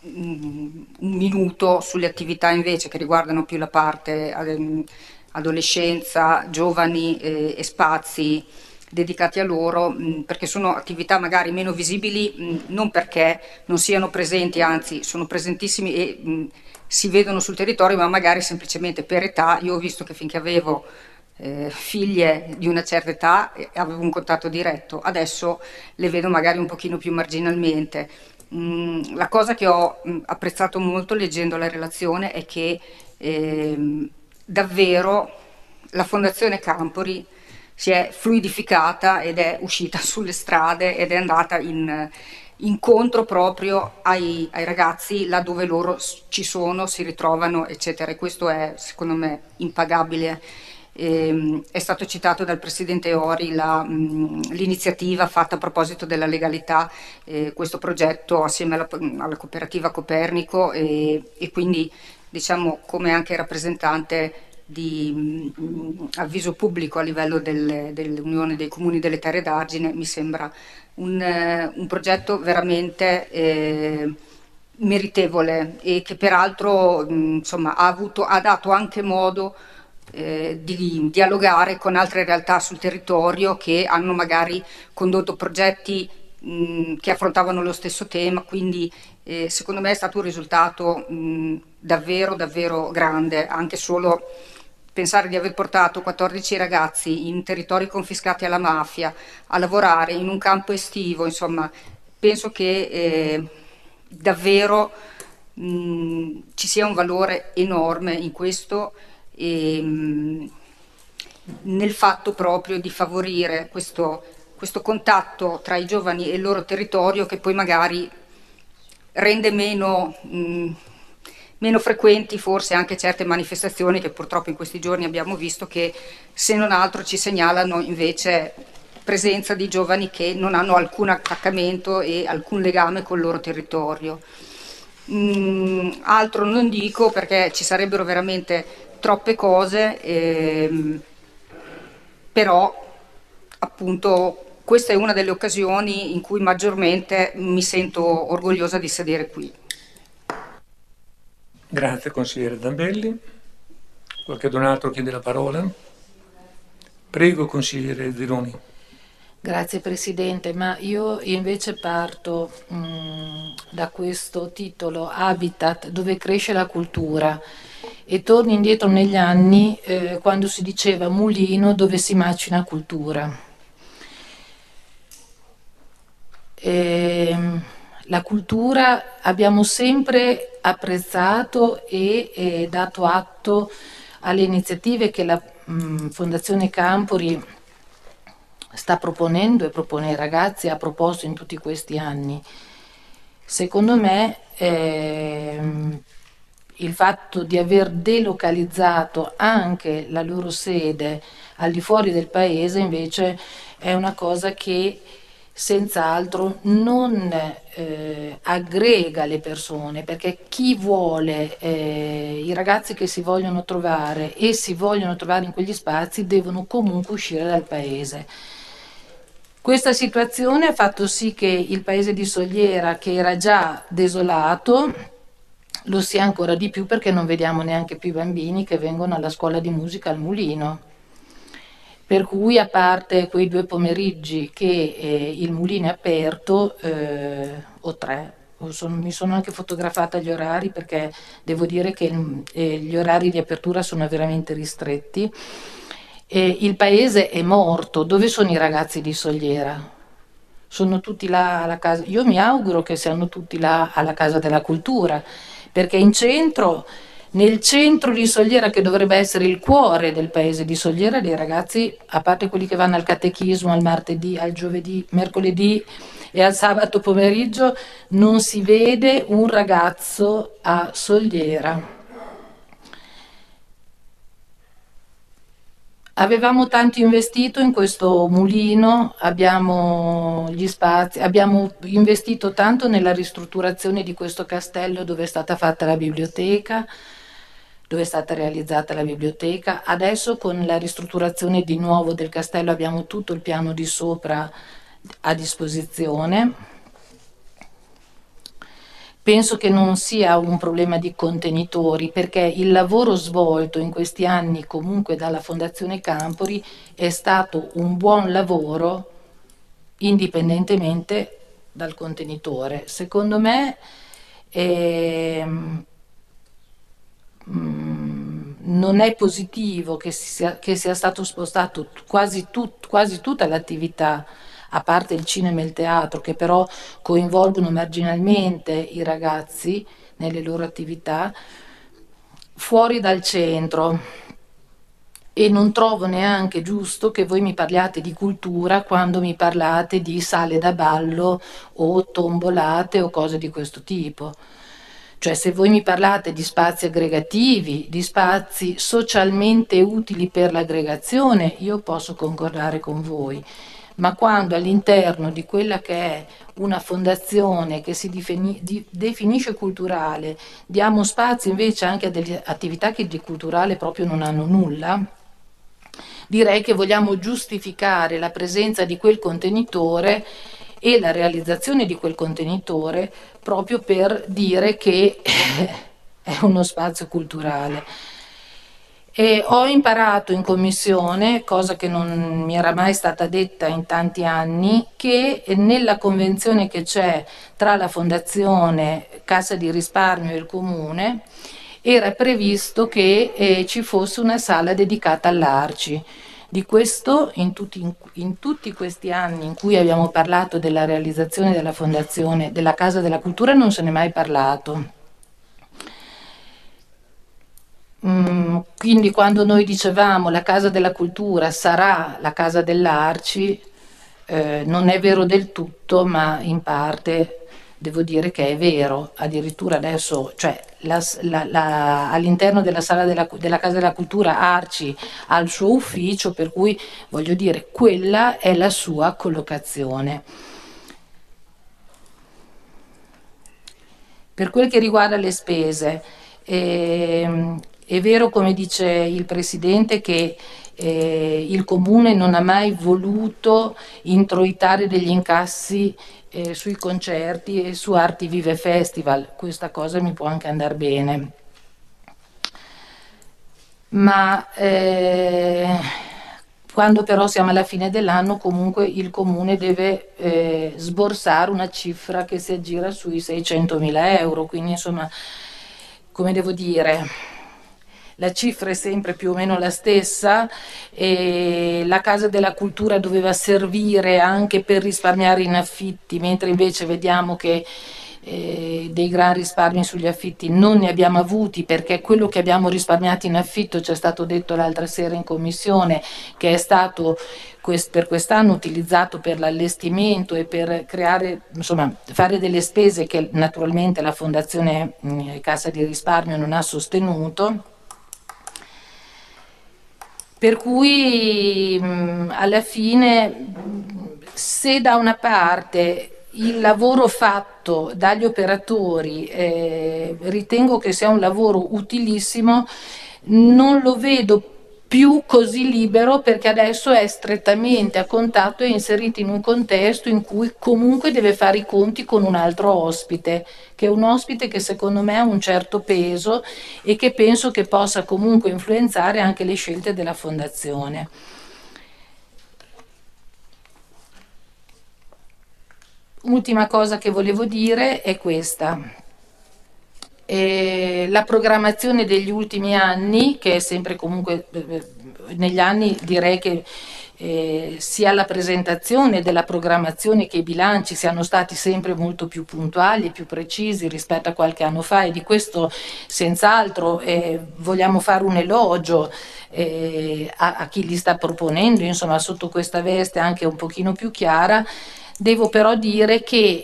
S6: un minuto sulle attività invece che riguardano più la parte ad, adolescenza, giovani eh, e spazi dedicati a loro, mh, perché sono attività magari meno visibili, mh, non perché non siano presenti, anzi sono presentissimi e mh, si vedono sul territorio, ma magari semplicemente per età. Io ho visto che finché avevo Eh, figlie di una certa età eh, avevo un contatto diretto, adesso le vedo magari un pochino più marginalmente. Mm, la cosa che ho mh, apprezzato molto leggendo la relazione è che ehm, davvero la Fondazione Campori si è fluidificata ed è uscita sulle strade ed è andata in incontro proprio ai, ai ragazzi là dove loro ci sono, si ritrovano, eccetera, e questo è secondo me impagabile. Eh, è stato citato dal Presidente Ori la, mh, l'iniziativa fatta a proposito della legalità, eh, questo progetto assieme alla, alla cooperativa Copernico e, e quindi diciamo come anche rappresentante di mh, avviso pubblico a livello del, dell'Unione dei Comuni delle Terre d'Argine mi sembra un, eh, un progetto veramente eh, meritevole e che peraltro mh, insomma, ha, avuto, ha dato anche modo Eh, di dialogare con altre realtà sul territorio che hanno magari condotto progetti mh, che affrontavano lo stesso tema, quindi eh, secondo me è stato un risultato mh, davvero davvero grande, anche solo pensare di aver portato quattordici ragazzi in territori confiscati alla mafia a lavorare in un campo estivo, insomma penso che eh, davvero mh, ci sia un valore enorme in questo. E, nel fatto proprio di favorire questo, questo contatto tra i giovani e il loro territorio che poi magari rende meno, mh, meno frequenti forse anche certe manifestazioni che purtroppo in questi giorni abbiamo visto che se non altro ci segnalano invece presenza di giovani che non hanno alcun attaccamento e alcun legame col loro territorio. Mh, altro non dico perché ci sarebbero veramente troppe cose, ehm, però appunto questa è una delle occasioni in cui maggiormente mi sento orgogliosa di sedere qui.
S2: Grazie consigliere Zambelli. Qualcun altro chiede la parola? Prego consigliere Zironi.
S5: Grazie Presidente, ma io invece parto mh, da questo titolo Habitat, dove cresce la cultura, e torno indietro negli anni eh, quando si diceva mulino dove si macina cultura. E, la cultura abbiamo sempre apprezzato e, e dato atto alle iniziative che la mh, Fondazione Campori sta proponendo e propone ai ragazzi, ha proposto in tutti questi anni. Secondo me ehm, il fatto di aver delocalizzato anche la loro sede al di fuori del paese invece è una cosa che senz'altro non eh, aggrega le persone, perché chi vuole, eh, i ragazzi che si vogliono trovare e si vogliono trovare in quegli spazi devono comunque uscire dal paese. Questa situazione ha fatto sì che il paese di Sogliera, che era già desolato, lo sia ancora di più, perché non vediamo neanche più i bambini che vengono alla scuola di musica al Mulino. Per cui, a parte quei due pomeriggi che eh, il Mulino è aperto, eh, o tre, o sono, mi sono anche fotografata gli orari, perché devo dire che eh, gli orari di apertura sono veramente ristretti. Eh, il paese è morto. Dove sono i ragazzi di Sogliera? Sono tutti là alla casa. Io mi auguro che siano tutti là alla Casa della Cultura, perché in centro, nel centro di Sogliera, che dovrebbe essere il cuore del paese di Sogliera, dei ragazzi, a parte quelli che vanno al catechismo al martedì, al giovedì, mercoledì e al sabato pomeriggio, non si vede un ragazzo a Sogliera. Avevamo tanto investito in questo mulino, abbiamo gli spazi, abbiamo investito tanto nella ristrutturazione di questo castello dove è stata fatta la biblioteca, dove è stata realizzata la biblioteca. Adesso con la ristrutturazione di nuovo del castello abbiamo tutto il piano di sopra a disposizione. Penso che non sia un problema di contenitori, perché il lavoro svolto in questi anni comunque dalla Fondazione Campori è stato un buon lavoro indipendentemente dal contenitore. Secondo me ehm, mh, non è positivo che sia, che sia stato spostato quasi, tut, quasi tutta l'attività, a parte il cinema e il teatro, che però coinvolgono marginalmente i ragazzi nelle loro attività, fuori dal centro. E non trovo neanche giusto che voi mi parliate di cultura quando mi parlate di sale da ballo o tombolate o cose di questo tipo. Cioè, se voi mi parlate di spazi aggregativi, di spazi socialmente utili per l'aggregazione, io posso concordare con voi. Ma quando all'interno di quella che è una fondazione che si defini, di, definisce culturale, diamo spazio invece anche a delle attività che di culturale proprio non hanno nulla, direi che vogliamo giustificare la presenza di quel contenitore e la realizzazione di quel contenitore proprio per dire che è uno spazio culturale. E ho imparato in commissione, cosa che non mi era mai stata detta in tanti anni, che nella convenzione che c'è tra la Fondazione Cassa di Risparmio e il Comune era previsto che eh, ci fosse una sala dedicata all'Arci. Di questo in tutti, in, in tutti questi anni in cui abbiamo parlato della realizzazione della Fondazione della Casa della Cultura non se n'è mai parlato. Mm, quindi quando noi dicevamo la Casa della Cultura sarà la Casa dell'Arci, eh, non è vero del tutto, ma in parte devo dire che è vero. Addirittura adesso, cioè, la, la, la, all'interno della sala della, della Casa della Cultura Arci ha il suo ufficio, per cui voglio dire, quella è la sua collocazione. Per quel che riguarda le spese, ehm, è vero, come dice il Presidente, che eh, il Comune non ha mai voluto introitare degli incassi eh, sui concerti e su Arti Vive Festival. Questa cosa mi può anche andare bene. Ma eh, quando però siamo alla fine dell'anno, comunque il Comune deve eh, sborsare una cifra che si aggira sui seicentomila euro. Quindi, insomma, come devo dire, la cifra è sempre più o meno la stessa e la Casa della Cultura doveva servire anche per risparmiare in affitti, mentre invece vediamo che eh, dei gran risparmi sugli affitti non ne abbiamo avuti, perché quello che abbiamo risparmiato in affitto, ci è stato detto l'altra sera in commissione, che è stato quest- per quest'anno utilizzato per l'allestimento e per creare, insomma, fare delle spese che naturalmente la Fondazione mh, Cassa di Risparmio non ha sostenuto. Per cui mh, alla fine, se da una parte il lavoro fatto dagli operatori eh, ritengo che sia un lavoro utilissimo, non lo vedo più così libero, perché adesso è strettamente a contatto e inserito in un contesto in cui comunque deve fare i conti con un altro ospite, che è un ospite che secondo me ha un certo peso e che penso che possa comunque influenzare anche le scelte della Fondazione. Ultima cosa che volevo dire è questa. Eh, la programmazione degli ultimi anni, che è sempre comunque, eh, negli anni direi che eh, sia la presentazione della programmazione che i bilanci siano stati sempre molto più puntuali e più precisi rispetto a qualche anno fa, e di questo senz'altro eh, vogliamo fare un elogio eh, a, a chi li sta proponendo, insomma, sotto questa veste anche un pochino più chiara. Devo però dire che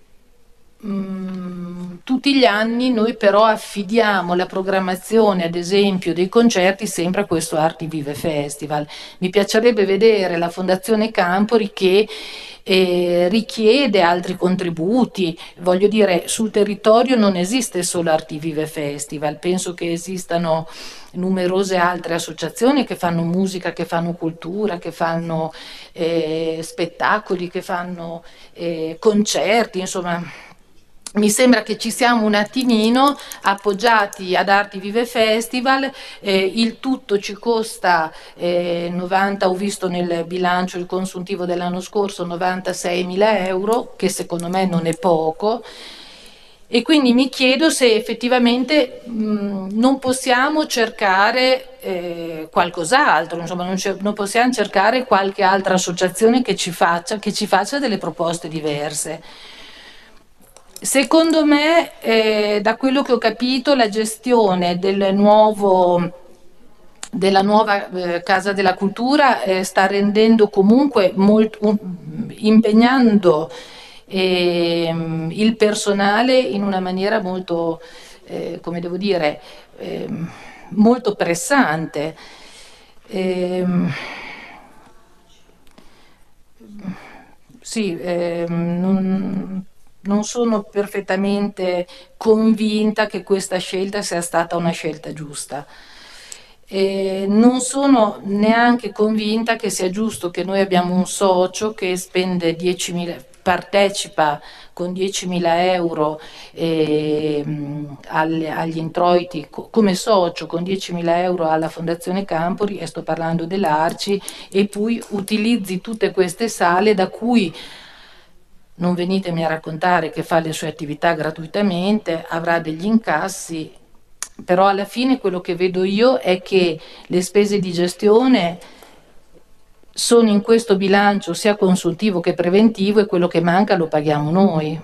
S5: Mm, tutti gli anni noi però affidiamo la programmazione, ad esempio, dei concerti sempre a questo Arti Vive Festival. Mi piacerebbe vedere la Fondazione Campori che eh, richiede altri contributi. Voglio dire, sul territorio non esiste solo Arti Vive Festival, penso che esistano numerose altre associazioni che fanno musica, che fanno cultura, che fanno eh, spettacoli, che fanno eh, concerti, insomma. Mi sembra che ci siamo un attimino appoggiati ad Arti Vive Festival, eh, il tutto ci costa eh, novanta, ho visto nel bilancio il consuntivo dell'anno scorso, novantaseimila euro, che secondo me non è poco, e quindi mi chiedo se effettivamente mh, non possiamo cercare eh, qualcos'altro, insomma non, non possiamo cercare qualche altra associazione che ci faccia, che ci faccia delle proposte diverse. Secondo me, eh, da quello che ho capito, la gestione del nuovo, della nuova eh, Casa della Cultura eh, sta rendendo comunque molto, um, impegnando eh, il personale in una maniera molto, eh, come devo dire, eh, molto pressante. Eh, sì, eh, non... Non sono perfettamente convinta che questa scelta sia stata una scelta giusta. E non sono neanche convinta che sia giusto che noi abbiamo un socio che spende diecimila, partecipa con diecimila euro eh, agli, agli introiti come socio con diecimila euro alla Fondazione Campori, e sto parlando dell'Arci, e poi utilizzi tutte queste sale da cui, non venitemi a raccontare che fa le sue attività gratuitamente, avrà degli incassi, però alla fine quello che vedo io è che le spese di gestione sono in questo bilancio sia consultivo che preventivo, e quello che manca lo paghiamo noi.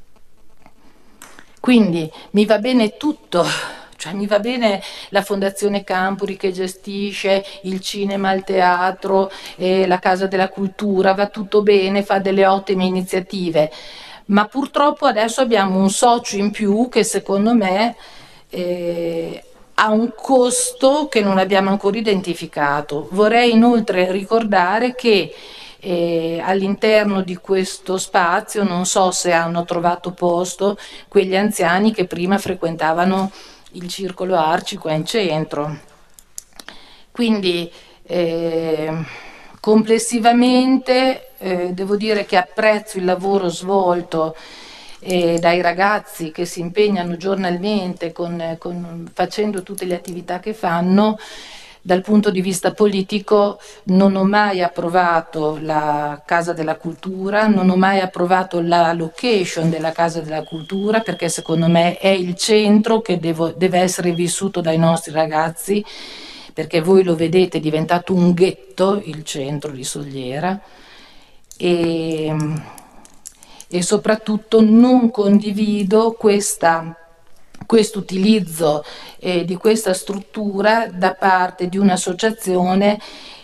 S5: Quindi mi va bene tutto. Cioè, mi va bene la Fondazione Campori che gestisce il cinema, il teatro, eh, la Casa della Cultura, va tutto bene, fa delle ottime iniziative, ma purtroppo adesso abbiamo un socio in più che secondo me eh, ha un costo che non abbiamo ancora identificato. Vorrei inoltre ricordare che eh, all'interno di questo spazio, non so se hanno trovato posto quegli anziani che prima frequentavano il Circolo Arci qua in centro. Quindi eh, complessivamente eh, devo dire che apprezzo il lavoro svolto eh, dai ragazzi che si impegnano giornalmente con, con, facendo tutte le attività che fanno. Dal punto di vista politico non ho mai approvato la Casa della Cultura, non ho mai approvato la location della Casa della Cultura, perché secondo me è il centro che devo, deve essere vissuto dai nostri ragazzi, perché voi lo vedete, è diventato un ghetto il centro di Sogliera. E, e soprattutto non condivido questa questo utilizzo eh, di questa struttura da parte di un'associazione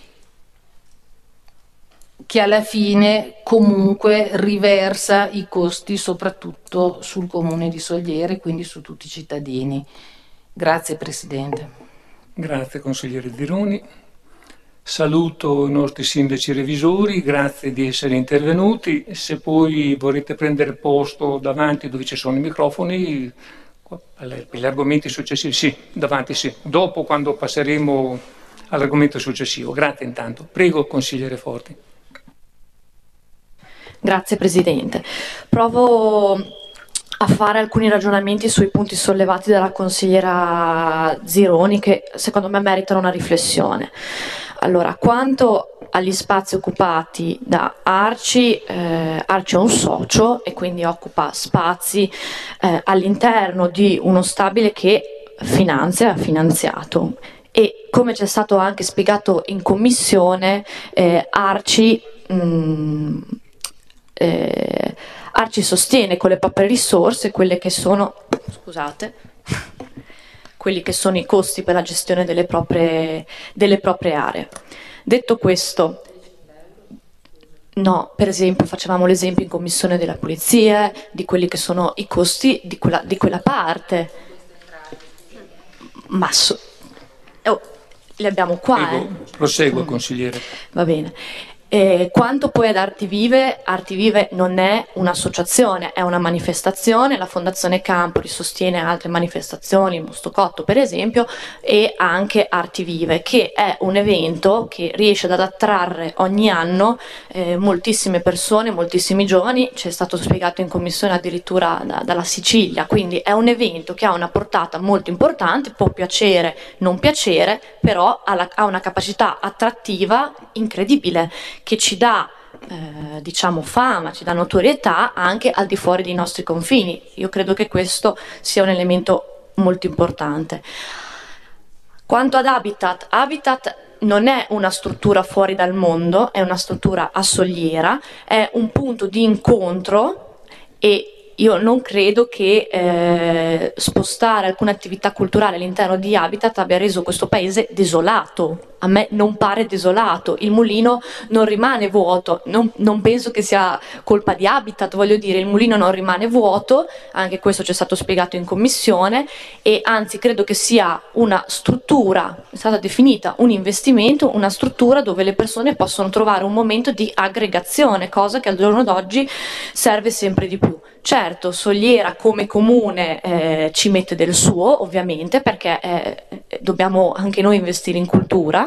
S5: che alla fine comunque riversa i costi soprattutto sul comune di Sogliere, quindi su tutti i cittadini. Grazie Presidente.
S2: Grazie consigliere Zironi. Saluto i nostri sindaci revisori, grazie di essere intervenuti. Se poi vorrete prendere posto davanti dove ci sono i microfoni, per gli argomenti successivi, sì, davanti sì, dopo quando passeremo all'argomento successivo. Grazie intanto. Prego consigliere Forti.
S7: Grazie Presidente. Provo a fare alcuni ragionamenti sui punti sollevati dalla consigliera Zironi che secondo me meritano una riflessione. Allora, quanto agli spazi occupati da Arci, eh, Arci è un socio e quindi occupa spazi eh, all'interno di uno stabile che finanzia, ha finanziato. E come ci è stato anche spiegato in commissione, eh, Arci... Mh, Eh, Arci sostiene con le proprie risorse quelle che sono, scusate, quelli che sono i costi per la gestione delle proprie, delle proprie aree. Detto questo, no, per esempio facevamo l'esempio in commissione della pulizia, di quelli che sono i costi di quella, di quella parte. Ma so, oh, li abbiamo qua.
S2: Prego,
S7: eh.
S2: prosegua consigliere.
S7: Va bene. Eh, quanto poi ad Arti Vive, Arti Vive non è un'associazione, è una manifestazione, la Fondazione Campori sostiene altre manifestazioni, Mostocotto per esempio, e anche Arti Vive, che è un evento che riesce ad attrarre ogni anno eh, moltissime persone, moltissimi giovani, ci è stato spiegato in commissione addirittura da, dalla Sicilia, quindi è un evento che ha una portata molto importante, può piacere, non piacere, però ha, la, ha una capacità attrattiva incredibile, che ci dà eh, diciamo fama, ci dà notorietà anche al di fuori dei nostri confini. Io credo che questo sia un elemento molto importante. Quanto ad Habitat, Habitat non è una struttura fuori dal mondo, è una struttura a Sogliera, è un punto di incontro e io non credo che eh, spostare alcune attività culturali all'interno di Habitat abbia reso questo paese desolato. A me non pare desolato, il mulino non rimane vuoto, non, non penso che sia colpa di Habitat, voglio dire, il mulino non rimane vuoto, anche questo ci è stato spiegato in commissione, e anzi credo che sia una struttura, è stata definita un investimento, una struttura dove le persone possono trovare un momento di aggregazione, cosa che al giorno d'oggi serve sempre di più. Certo, Sogliera come comune eh, ci mette del suo, ovviamente, perché eh, dobbiamo anche noi investire in cultura,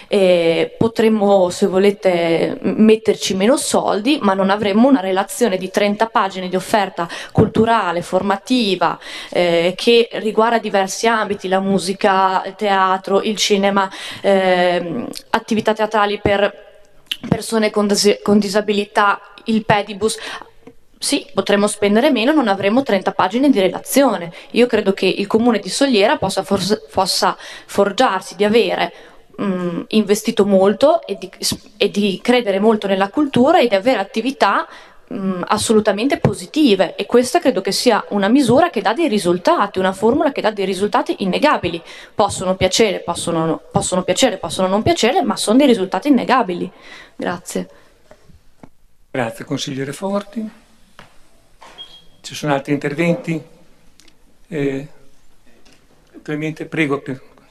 S7: eh, potremmo, se volete, metterci meno soldi, ma non avremmo una relazione di trenta pagine di offerta culturale, formativa, eh, che riguarda diversi ambiti, la musica, il teatro, il cinema, eh, attività teatrali per persone con, dis- con disabilità, il pedibus. Sì, potremmo spendere meno, non avremo trenta pagine di relazione. Io credo che il comune di Sogliera possa, forse, possa forgiarsi di avere mh, investito molto e di, e di credere molto nella cultura e di avere attività mh, assolutamente positive, e questa credo che sia una misura che dà dei risultati, una formula che dà dei risultati innegabili. Possono piacere, possono, possono piacere, possono non piacere, ma sono dei risultati innegabili. Grazie.
S2: Grazie consigliere Forti. Ci sono altri interventi? Eh, Clemente, prego.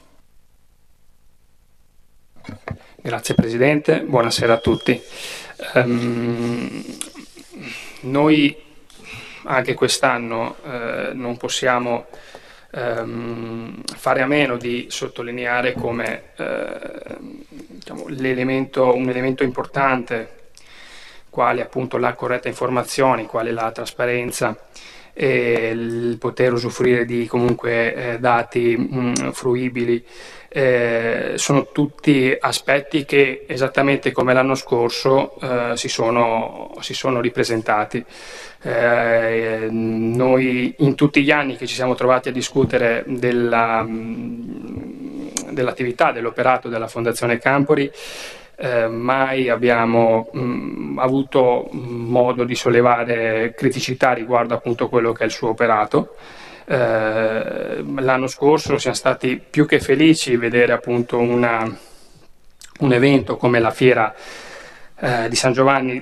S8: Grazie Presidente, buonasera a tutti. Um, noi anche quest'anno eh, non possiamo um, fare a meno di sottolineare come eh, diciamo, l'elemento, un elemento importante, quale appunto la corretta informazione, quale la trasparenza e il poter usufruire di comunque eh, dati mh, fruibili, eh, sono tutti aspetti che esattamente come l'anno scorso eh, si, sono, si sono ripresentati. Eh, noi in tutti gli anni che ci siamo trovati a discutere della, mh, dell'attività, dell'operato della Fondazione Campori, eh, mai abbiamo mh, avuto modo di sollevare criticità riguardo appunto quello che è il suo operato. Eh, l'anno scorso siamo stati più che felici di vedere appunto una, un evento come la fiera eh, di San Giovanni,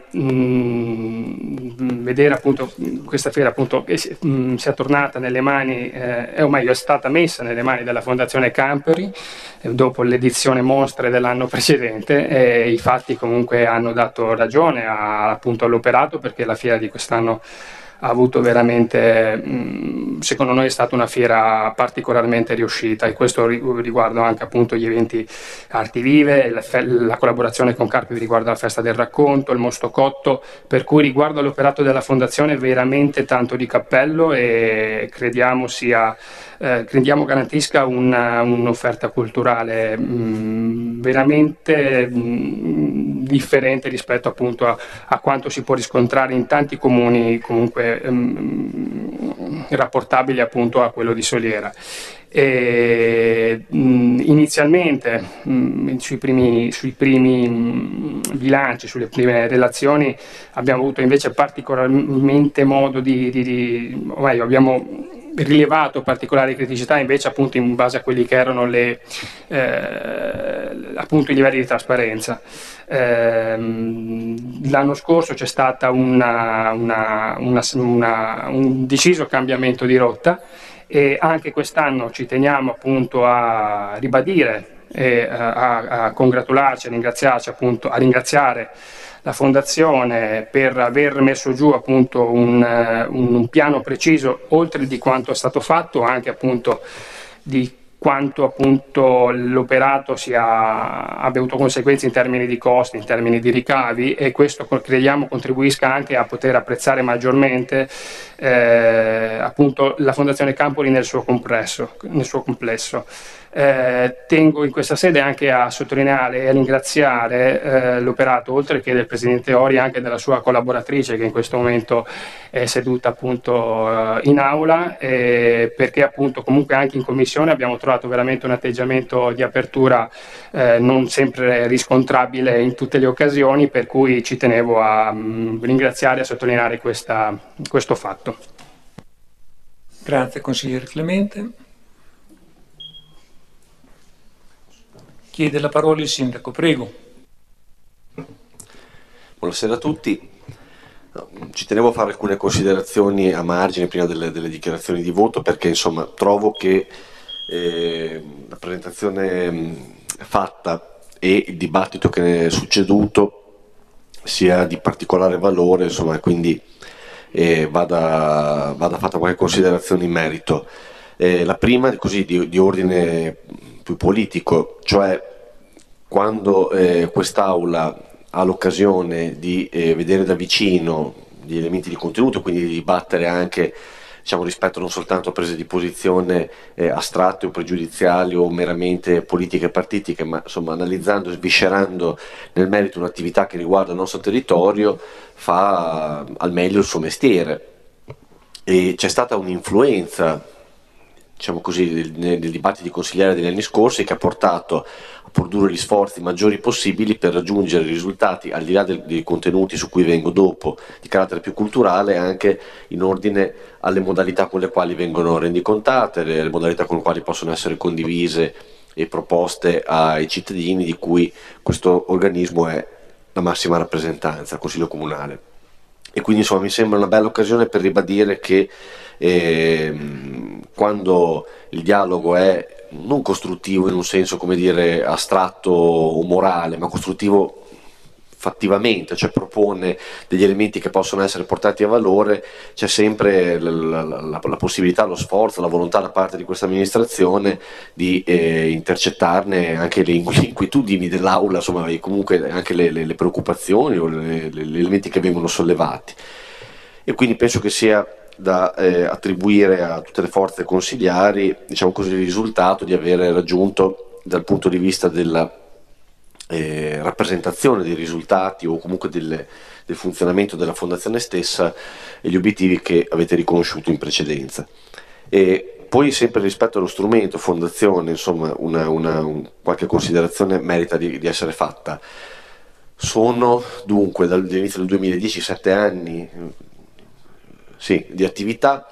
S8: mh, vedere appunto questa fiera appunto che mh, sia tornata nelle mani, eh, o meglio è stata messa nelle mani della Fondazione Campori eh, dopo l'edizione mostre dell'anno precedente, e i fatti comunque hanno dato ragione a, appunto all'operato, perché la fiera di quest'anno ha avuto veramente, secondo noi è stata una fiera particolarmente riuscita, e questo riguarda anche appunto gli eventi Arti Vive, la, la collaborazione con Carpi riguardo alla festa del racconto, il Mosto Cotto, per cui riguardo all'operato della Fondazione veramente tanto di cappello, e crediamo sia eh, crediamo garantisca una, un'offerta culturale mh, veramente mh, differente rispetto appunto a, a quanto si può riscontrare in tanti comuni comunque mh, rapportabili appunto a quello di Soliera. E, mh, inizialmente mh, sui primi, sui primi mh, bilanci, sulle prime relazioni abbiamo avuto invece particolarmente modo di, di, di o meglio, abbiamo rilevato particolari criticità invece appunto in base a quelli che erano le, eh, appunto i livelli di trasparenza. Eh, l'anno scorso c'è stata una, una, una, una, un deciso cambiamento di rotta, e anche quest'anno ci teniamo appunto a ribadire e a, a congratularci, a ringraziarci appunto, a ringraziare la Fondazione per aver messo giù appunto un, un, un piano preciso, oltre di quanto è stato fatto, anche appunto di quanto appunto l'operato sia, abbia avuto conseguenze in termini di costi, in termini di ricavi, e questo crediamo contribuisca anche a poter apprezzare maggiormente eh, appunto la Fondazione Campori nel suo complesso. Nel suo complesso. Eh, tengo in questa sede anche a sottolineare e a ringraziare eh, l'operato, oltre che del Presidente Ori, anche della sua collaboratrice che in questo momento è seduta appunto eh, in aula, eh, perché appunto comunque anche in commissione abbiamo trovato veramente un atteggiamento di apertura eh, non sempre riscontrabile in tutte le occasioni, per cui ci tenevo a mh, ringraziare e a sottolineare questa, questo fatto.
S2: Grazie consigliere Clemente. Chiede la parola il sindaco, prego.
S9: Buonasera a tutti. Ci tenevo a fare alcune considerazioni a margine prima delle, delle dichiarazioni di voto, perché insomma trovo che eh, la presentazione fatta e il dibattito che ne è succeduto sia di particolare valore, insomma, quindi eh, vada, vada fatta qualche considerazione in merito. Eh, la prima così di, di ordine più politico, cioè quando eh, quest'Aula ha l'occasione di eh, vedere da vicino gli elementi di contenuto, quindi di dibattere anche, diciamo, rispetto non soltanto a prese di posizione eh, astratte o pregiudiziali o meramente politiche e partitiche, ma insomma analizzando e sviscerando nel merito un'attività che riguarda il nostro territorio, fa al meglio il suo mestiere. E c'è stata un'influenza, diciamo così, nel, nel dibattito consigliare degli anni scorsi, che ha portato a produrre gli sforzi maggiori possibili per raggiungere risultati, al di là del, dei contenuti su cui vengo dopo, di carattere più culturale, anche in ordine alle modalità con le quali vengono rendicontate, le, le modalità con le quali possono essere condivise e proposte ai cittadini, di cui questo organismo è la massima rappresentanza, il Consiglio Comunale. E quindi insomma mi sembra una bella occasione per ribadire che eh, quando il dialogo è non costruttivo in un senso, come dire, astratto o morale, ma costruttivo fattivamente, cioè propone degli elementi che possono essere portati a valore, c'è sempre la, la, la, la possibilità, lo sforzo, la volontà da parte di questa amministrazione di eh, intercettarne anche le inquietudini dell'aula, insomma, e comunque anche le, le, le preoccupazioni o le, le, gli elementi che vengono sollevati. E quindi penso che sia da eh, attribuire a tutte le forze consigliari, diciamo così, il risultato di aver raggiunto, dal punto di vista della eh, rappresentazione dei risultati o comunque del, del funzionamento della fondazione stessa, gli obiettivi che avete riconosciuto in precedenza. E poi, sempre rispetto allo strumento fondazione, insomma, una, una, un, qualche considerazione merita di, di essere fatta. sono dunque dall'inizio del duemiladieci sette anni sì, di attività,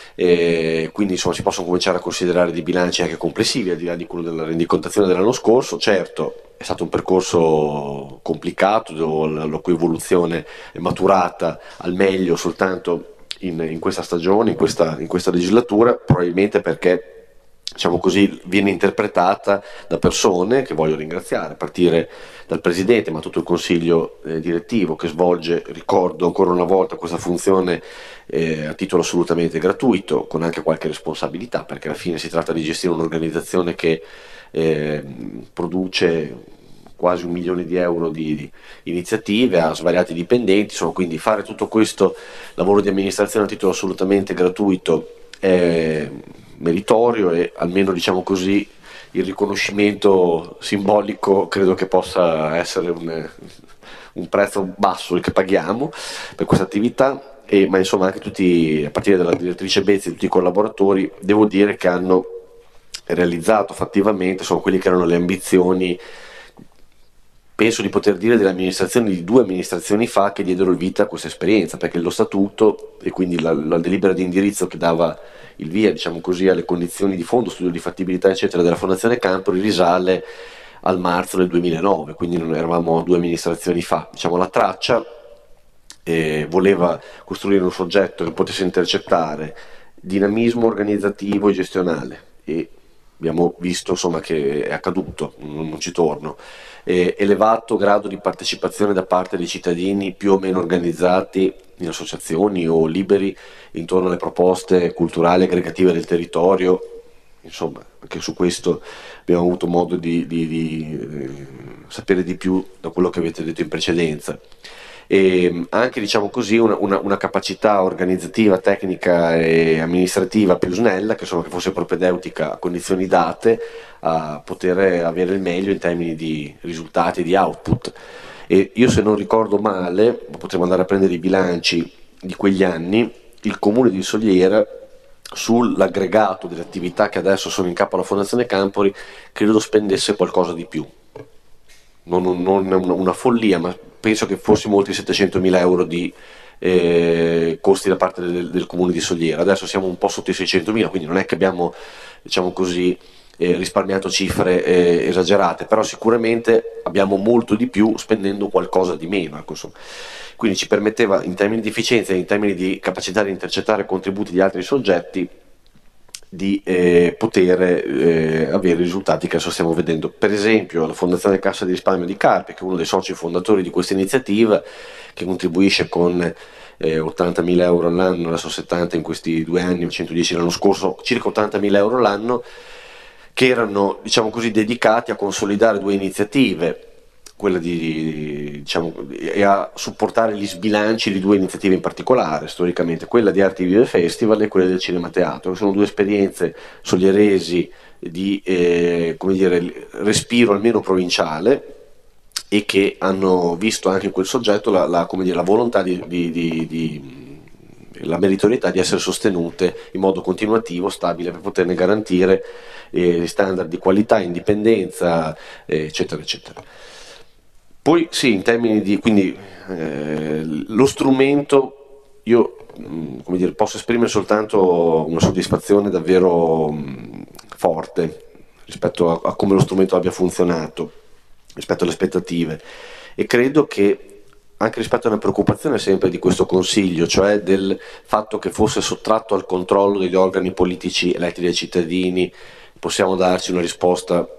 S9: e quindi insomma si possono cominciare a considerare dei bilanci anche complessivi al di là di quello della rendicontazione dell'anno scorso. Certo, è stato un percorso complicato, la, la cui evoluzione è maturata al meglio soltanto in, in questa stagione, in questa, in questa legislatura, probabilmente perché, diciamo così, viene interpretata da persone che voglio ringraziare, a partire dal Presidente, ma tutto il Consiglio eh, direttivo che svolge, ricordo ancora una volta, questa funzione eh, a titolo assolutamente gratuito, con anche qualche responsabilità, perché alla fine si tratta di gestire un'organizzazione che eh, produce quasi un milione di euro di, di iniziative, ha svariati dipendenti, insomma, quindi fare tutto questo lavoro di amministrazione a titolo assolutamente gratuito è meritorio, e almeno, diciamo così, il riconoscimento simbolico credo che possa essere un, un prezzo basso il che paghiamo per questa attività. E, ma insomma anche tutti, a partire dalla direttrice Bezzi e tutti i collaboratori, devo dire che hanno realizzato fattivamente, sono quelli che erano le ambizioni, penso di poter dire, delle amministrazioni di due amministrazioni fa che diedero il vita a questa esperienza, perché lo statuto e quindi la, la delibera di indirizzo che dava il via, diciamo così, alle condizioni di fondo, studio di fattibilità eccetera della Fondazione Campori risale al marzo del duemilanove, quindi non eravamo due amministrazioni fa. Diciamo, la traccia eh, voleva costruire un soggetto che potesse intercettare dinamismo organizzativo e gestionale, e abbiamo visto insomma che è accaduto, non, non ci torno. Eh, elevato grado di partecipazione da parte dei cittadini più o meno organizzati in associazioni o liberi intorno alle proposte culturali aggregative del territorio. Insomma, anche su questo abbiamo avuto modo di, di, di eh, sapere di più da quello che avete detto in precedenza. E anche, diciamo così, una, una, una capacità organizzativa, tecnica e amministrativa più snella, che, insomma, che fosse propedeutica a condizioni date a poter avere il meglio in termini di risultati e di output. E io, se non ricordo male, potremmo andare a prendere i bilanci di quegli anni, il comune di Soliera sull'aggregato delle attività che adesso sono in capo alla Fondazione Campori credo spendesse qualcosa di più, non, non una, una follia, ma penso che fossimo oltre i settecentomila euro di eh, costi da parte del, del comune di Soliera. Adesso siamo un po' sotto i seicentomila, quindi non è che abbiamo, diciamo così, eh, risparmiato cifre eh, esagerate, però sicuramente abbiamo molto di più spendendo qualcosa di meno, ecco, insomma. Quindi ci permetteva, in termini di efficienza e in termini di capacità di intercettare contributi di altri soggetti, di eh, poter eh, avere i risultati che adesso stiamo vedendo. Per esempio la Fondazione Cassa di Risparmio di Carpi, che è uno dei soci fondatori di questa iniziativa, che contribuisce con eh, ottantamila euro all'anno, adesso settanta in questi due anni, centodieci l'anno scorso, circa ottantamila euro l'anno, che erano, diciamo così, dedicati a consolidare due iniziative, quella di, diciamo, e a supportare gli sbilanci di due iniziative in particolare, storicamente, quella di Arti Vive Festival e quella del Cinema Teatro, che sono due esperienze solieresi di eh, come dire, respiro almeno provinciale, e che hanno visto anche in quel soggetto la, la, come dire, la volontà di, di, di, di la meritorietà di essere sostenute in modo continuativo, stabile, per poterne garantire eh, standard di qualità, indipendenza, eh, eccetera eccetera. Poi sì, in termini di, quindi eh, lo strumento, io mh, come dire, posso esprimere soltanto una soddisfazione davvero mh, forte rispetto a, a come lo strumento abbia funzionato, rispetto alle aspettative, e credo che anche rispetto a una preoccupazione sempre di questo Consiglio, cioè del fatto che fosse sottratto al controllo degli organi politici eletti dai cittadini, possiamo darci una risposta,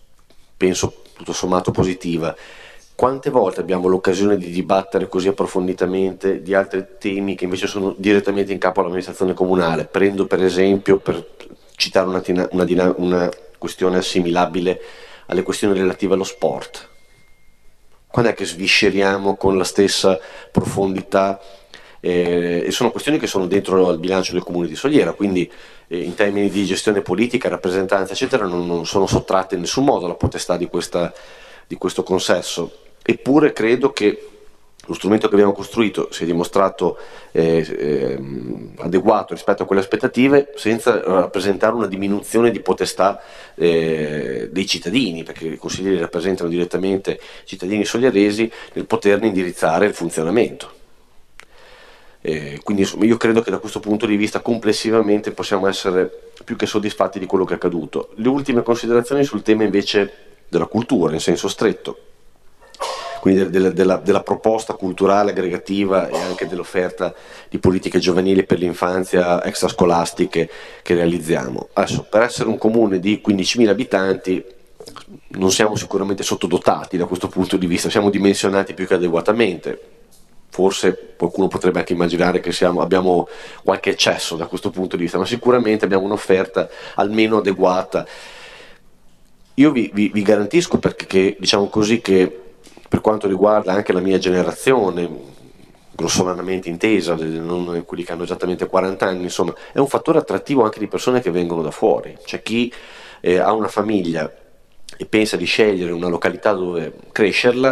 S9: penso, tutto sommato positiva. Quante volte abbiamo l'occasione di dibattere così approfonditamente di altri temi che invece sono direttamente in capo all'amministrazione comunale? Prendo per esempio, per citare una, tina, una, una questione assimilabile alle questioni relative allo sport. Quando è che svisceriamo con la stessa profondità? Eh, e sono questioni che sono dentro al bilancio del Comune di Soliera, quindi eh, in termini di gestione politica, rappresentanza eccetera, non, non sono sottratte in nessun modo alla potestà di, questa, di questo consesso. Eppure credo che lo strumento che abbiamo costruito si è dimostrato eh, eh, adeguato rispetto a quelle aspettative, senza rappresentare una diminuzione di potestà eh, dei cittadini, perché i consiglieri rappresentano direttamente i cittadini sogliaresi nel poterne indirizzare il funzionamento. Eh, quindi insomma, io credo che da questo punto di vista complessivamente possiamo essere più che soddisfatti di quello che è accaduto. Le ultime considerazioni sul tema invece della cultura in senso stretto, quindi della, della, della proposta culturale aggregativa e anche dell'offerta di politiche giovanili per l'infanzia extrascolastiche che realizziamo. Adesso, per essere un comune di quindicimila abitanti non siamo sicuramente sottodotati da questo punto di vista, siamo dimensionati più che adeguatamente. Forse qualcuno potrebbe anche immaginare che siamo, abbiamo qualche eccesso da questo punto di vista, ma sicuramente abbiamo un'offerta almeno adeguata. Io vi, vi, vi garantisco, perché che, diciamo così, che per quanto riguarda anche la mia generazione, grossolanamente intesa, non quelli che hanno esattamente quaranta anni, insomma, è un fattore attrattivo anche di persone che vengono da fuori. C'è chi eh, ha una famiglia e pensa di scegliere una località dove crescerla,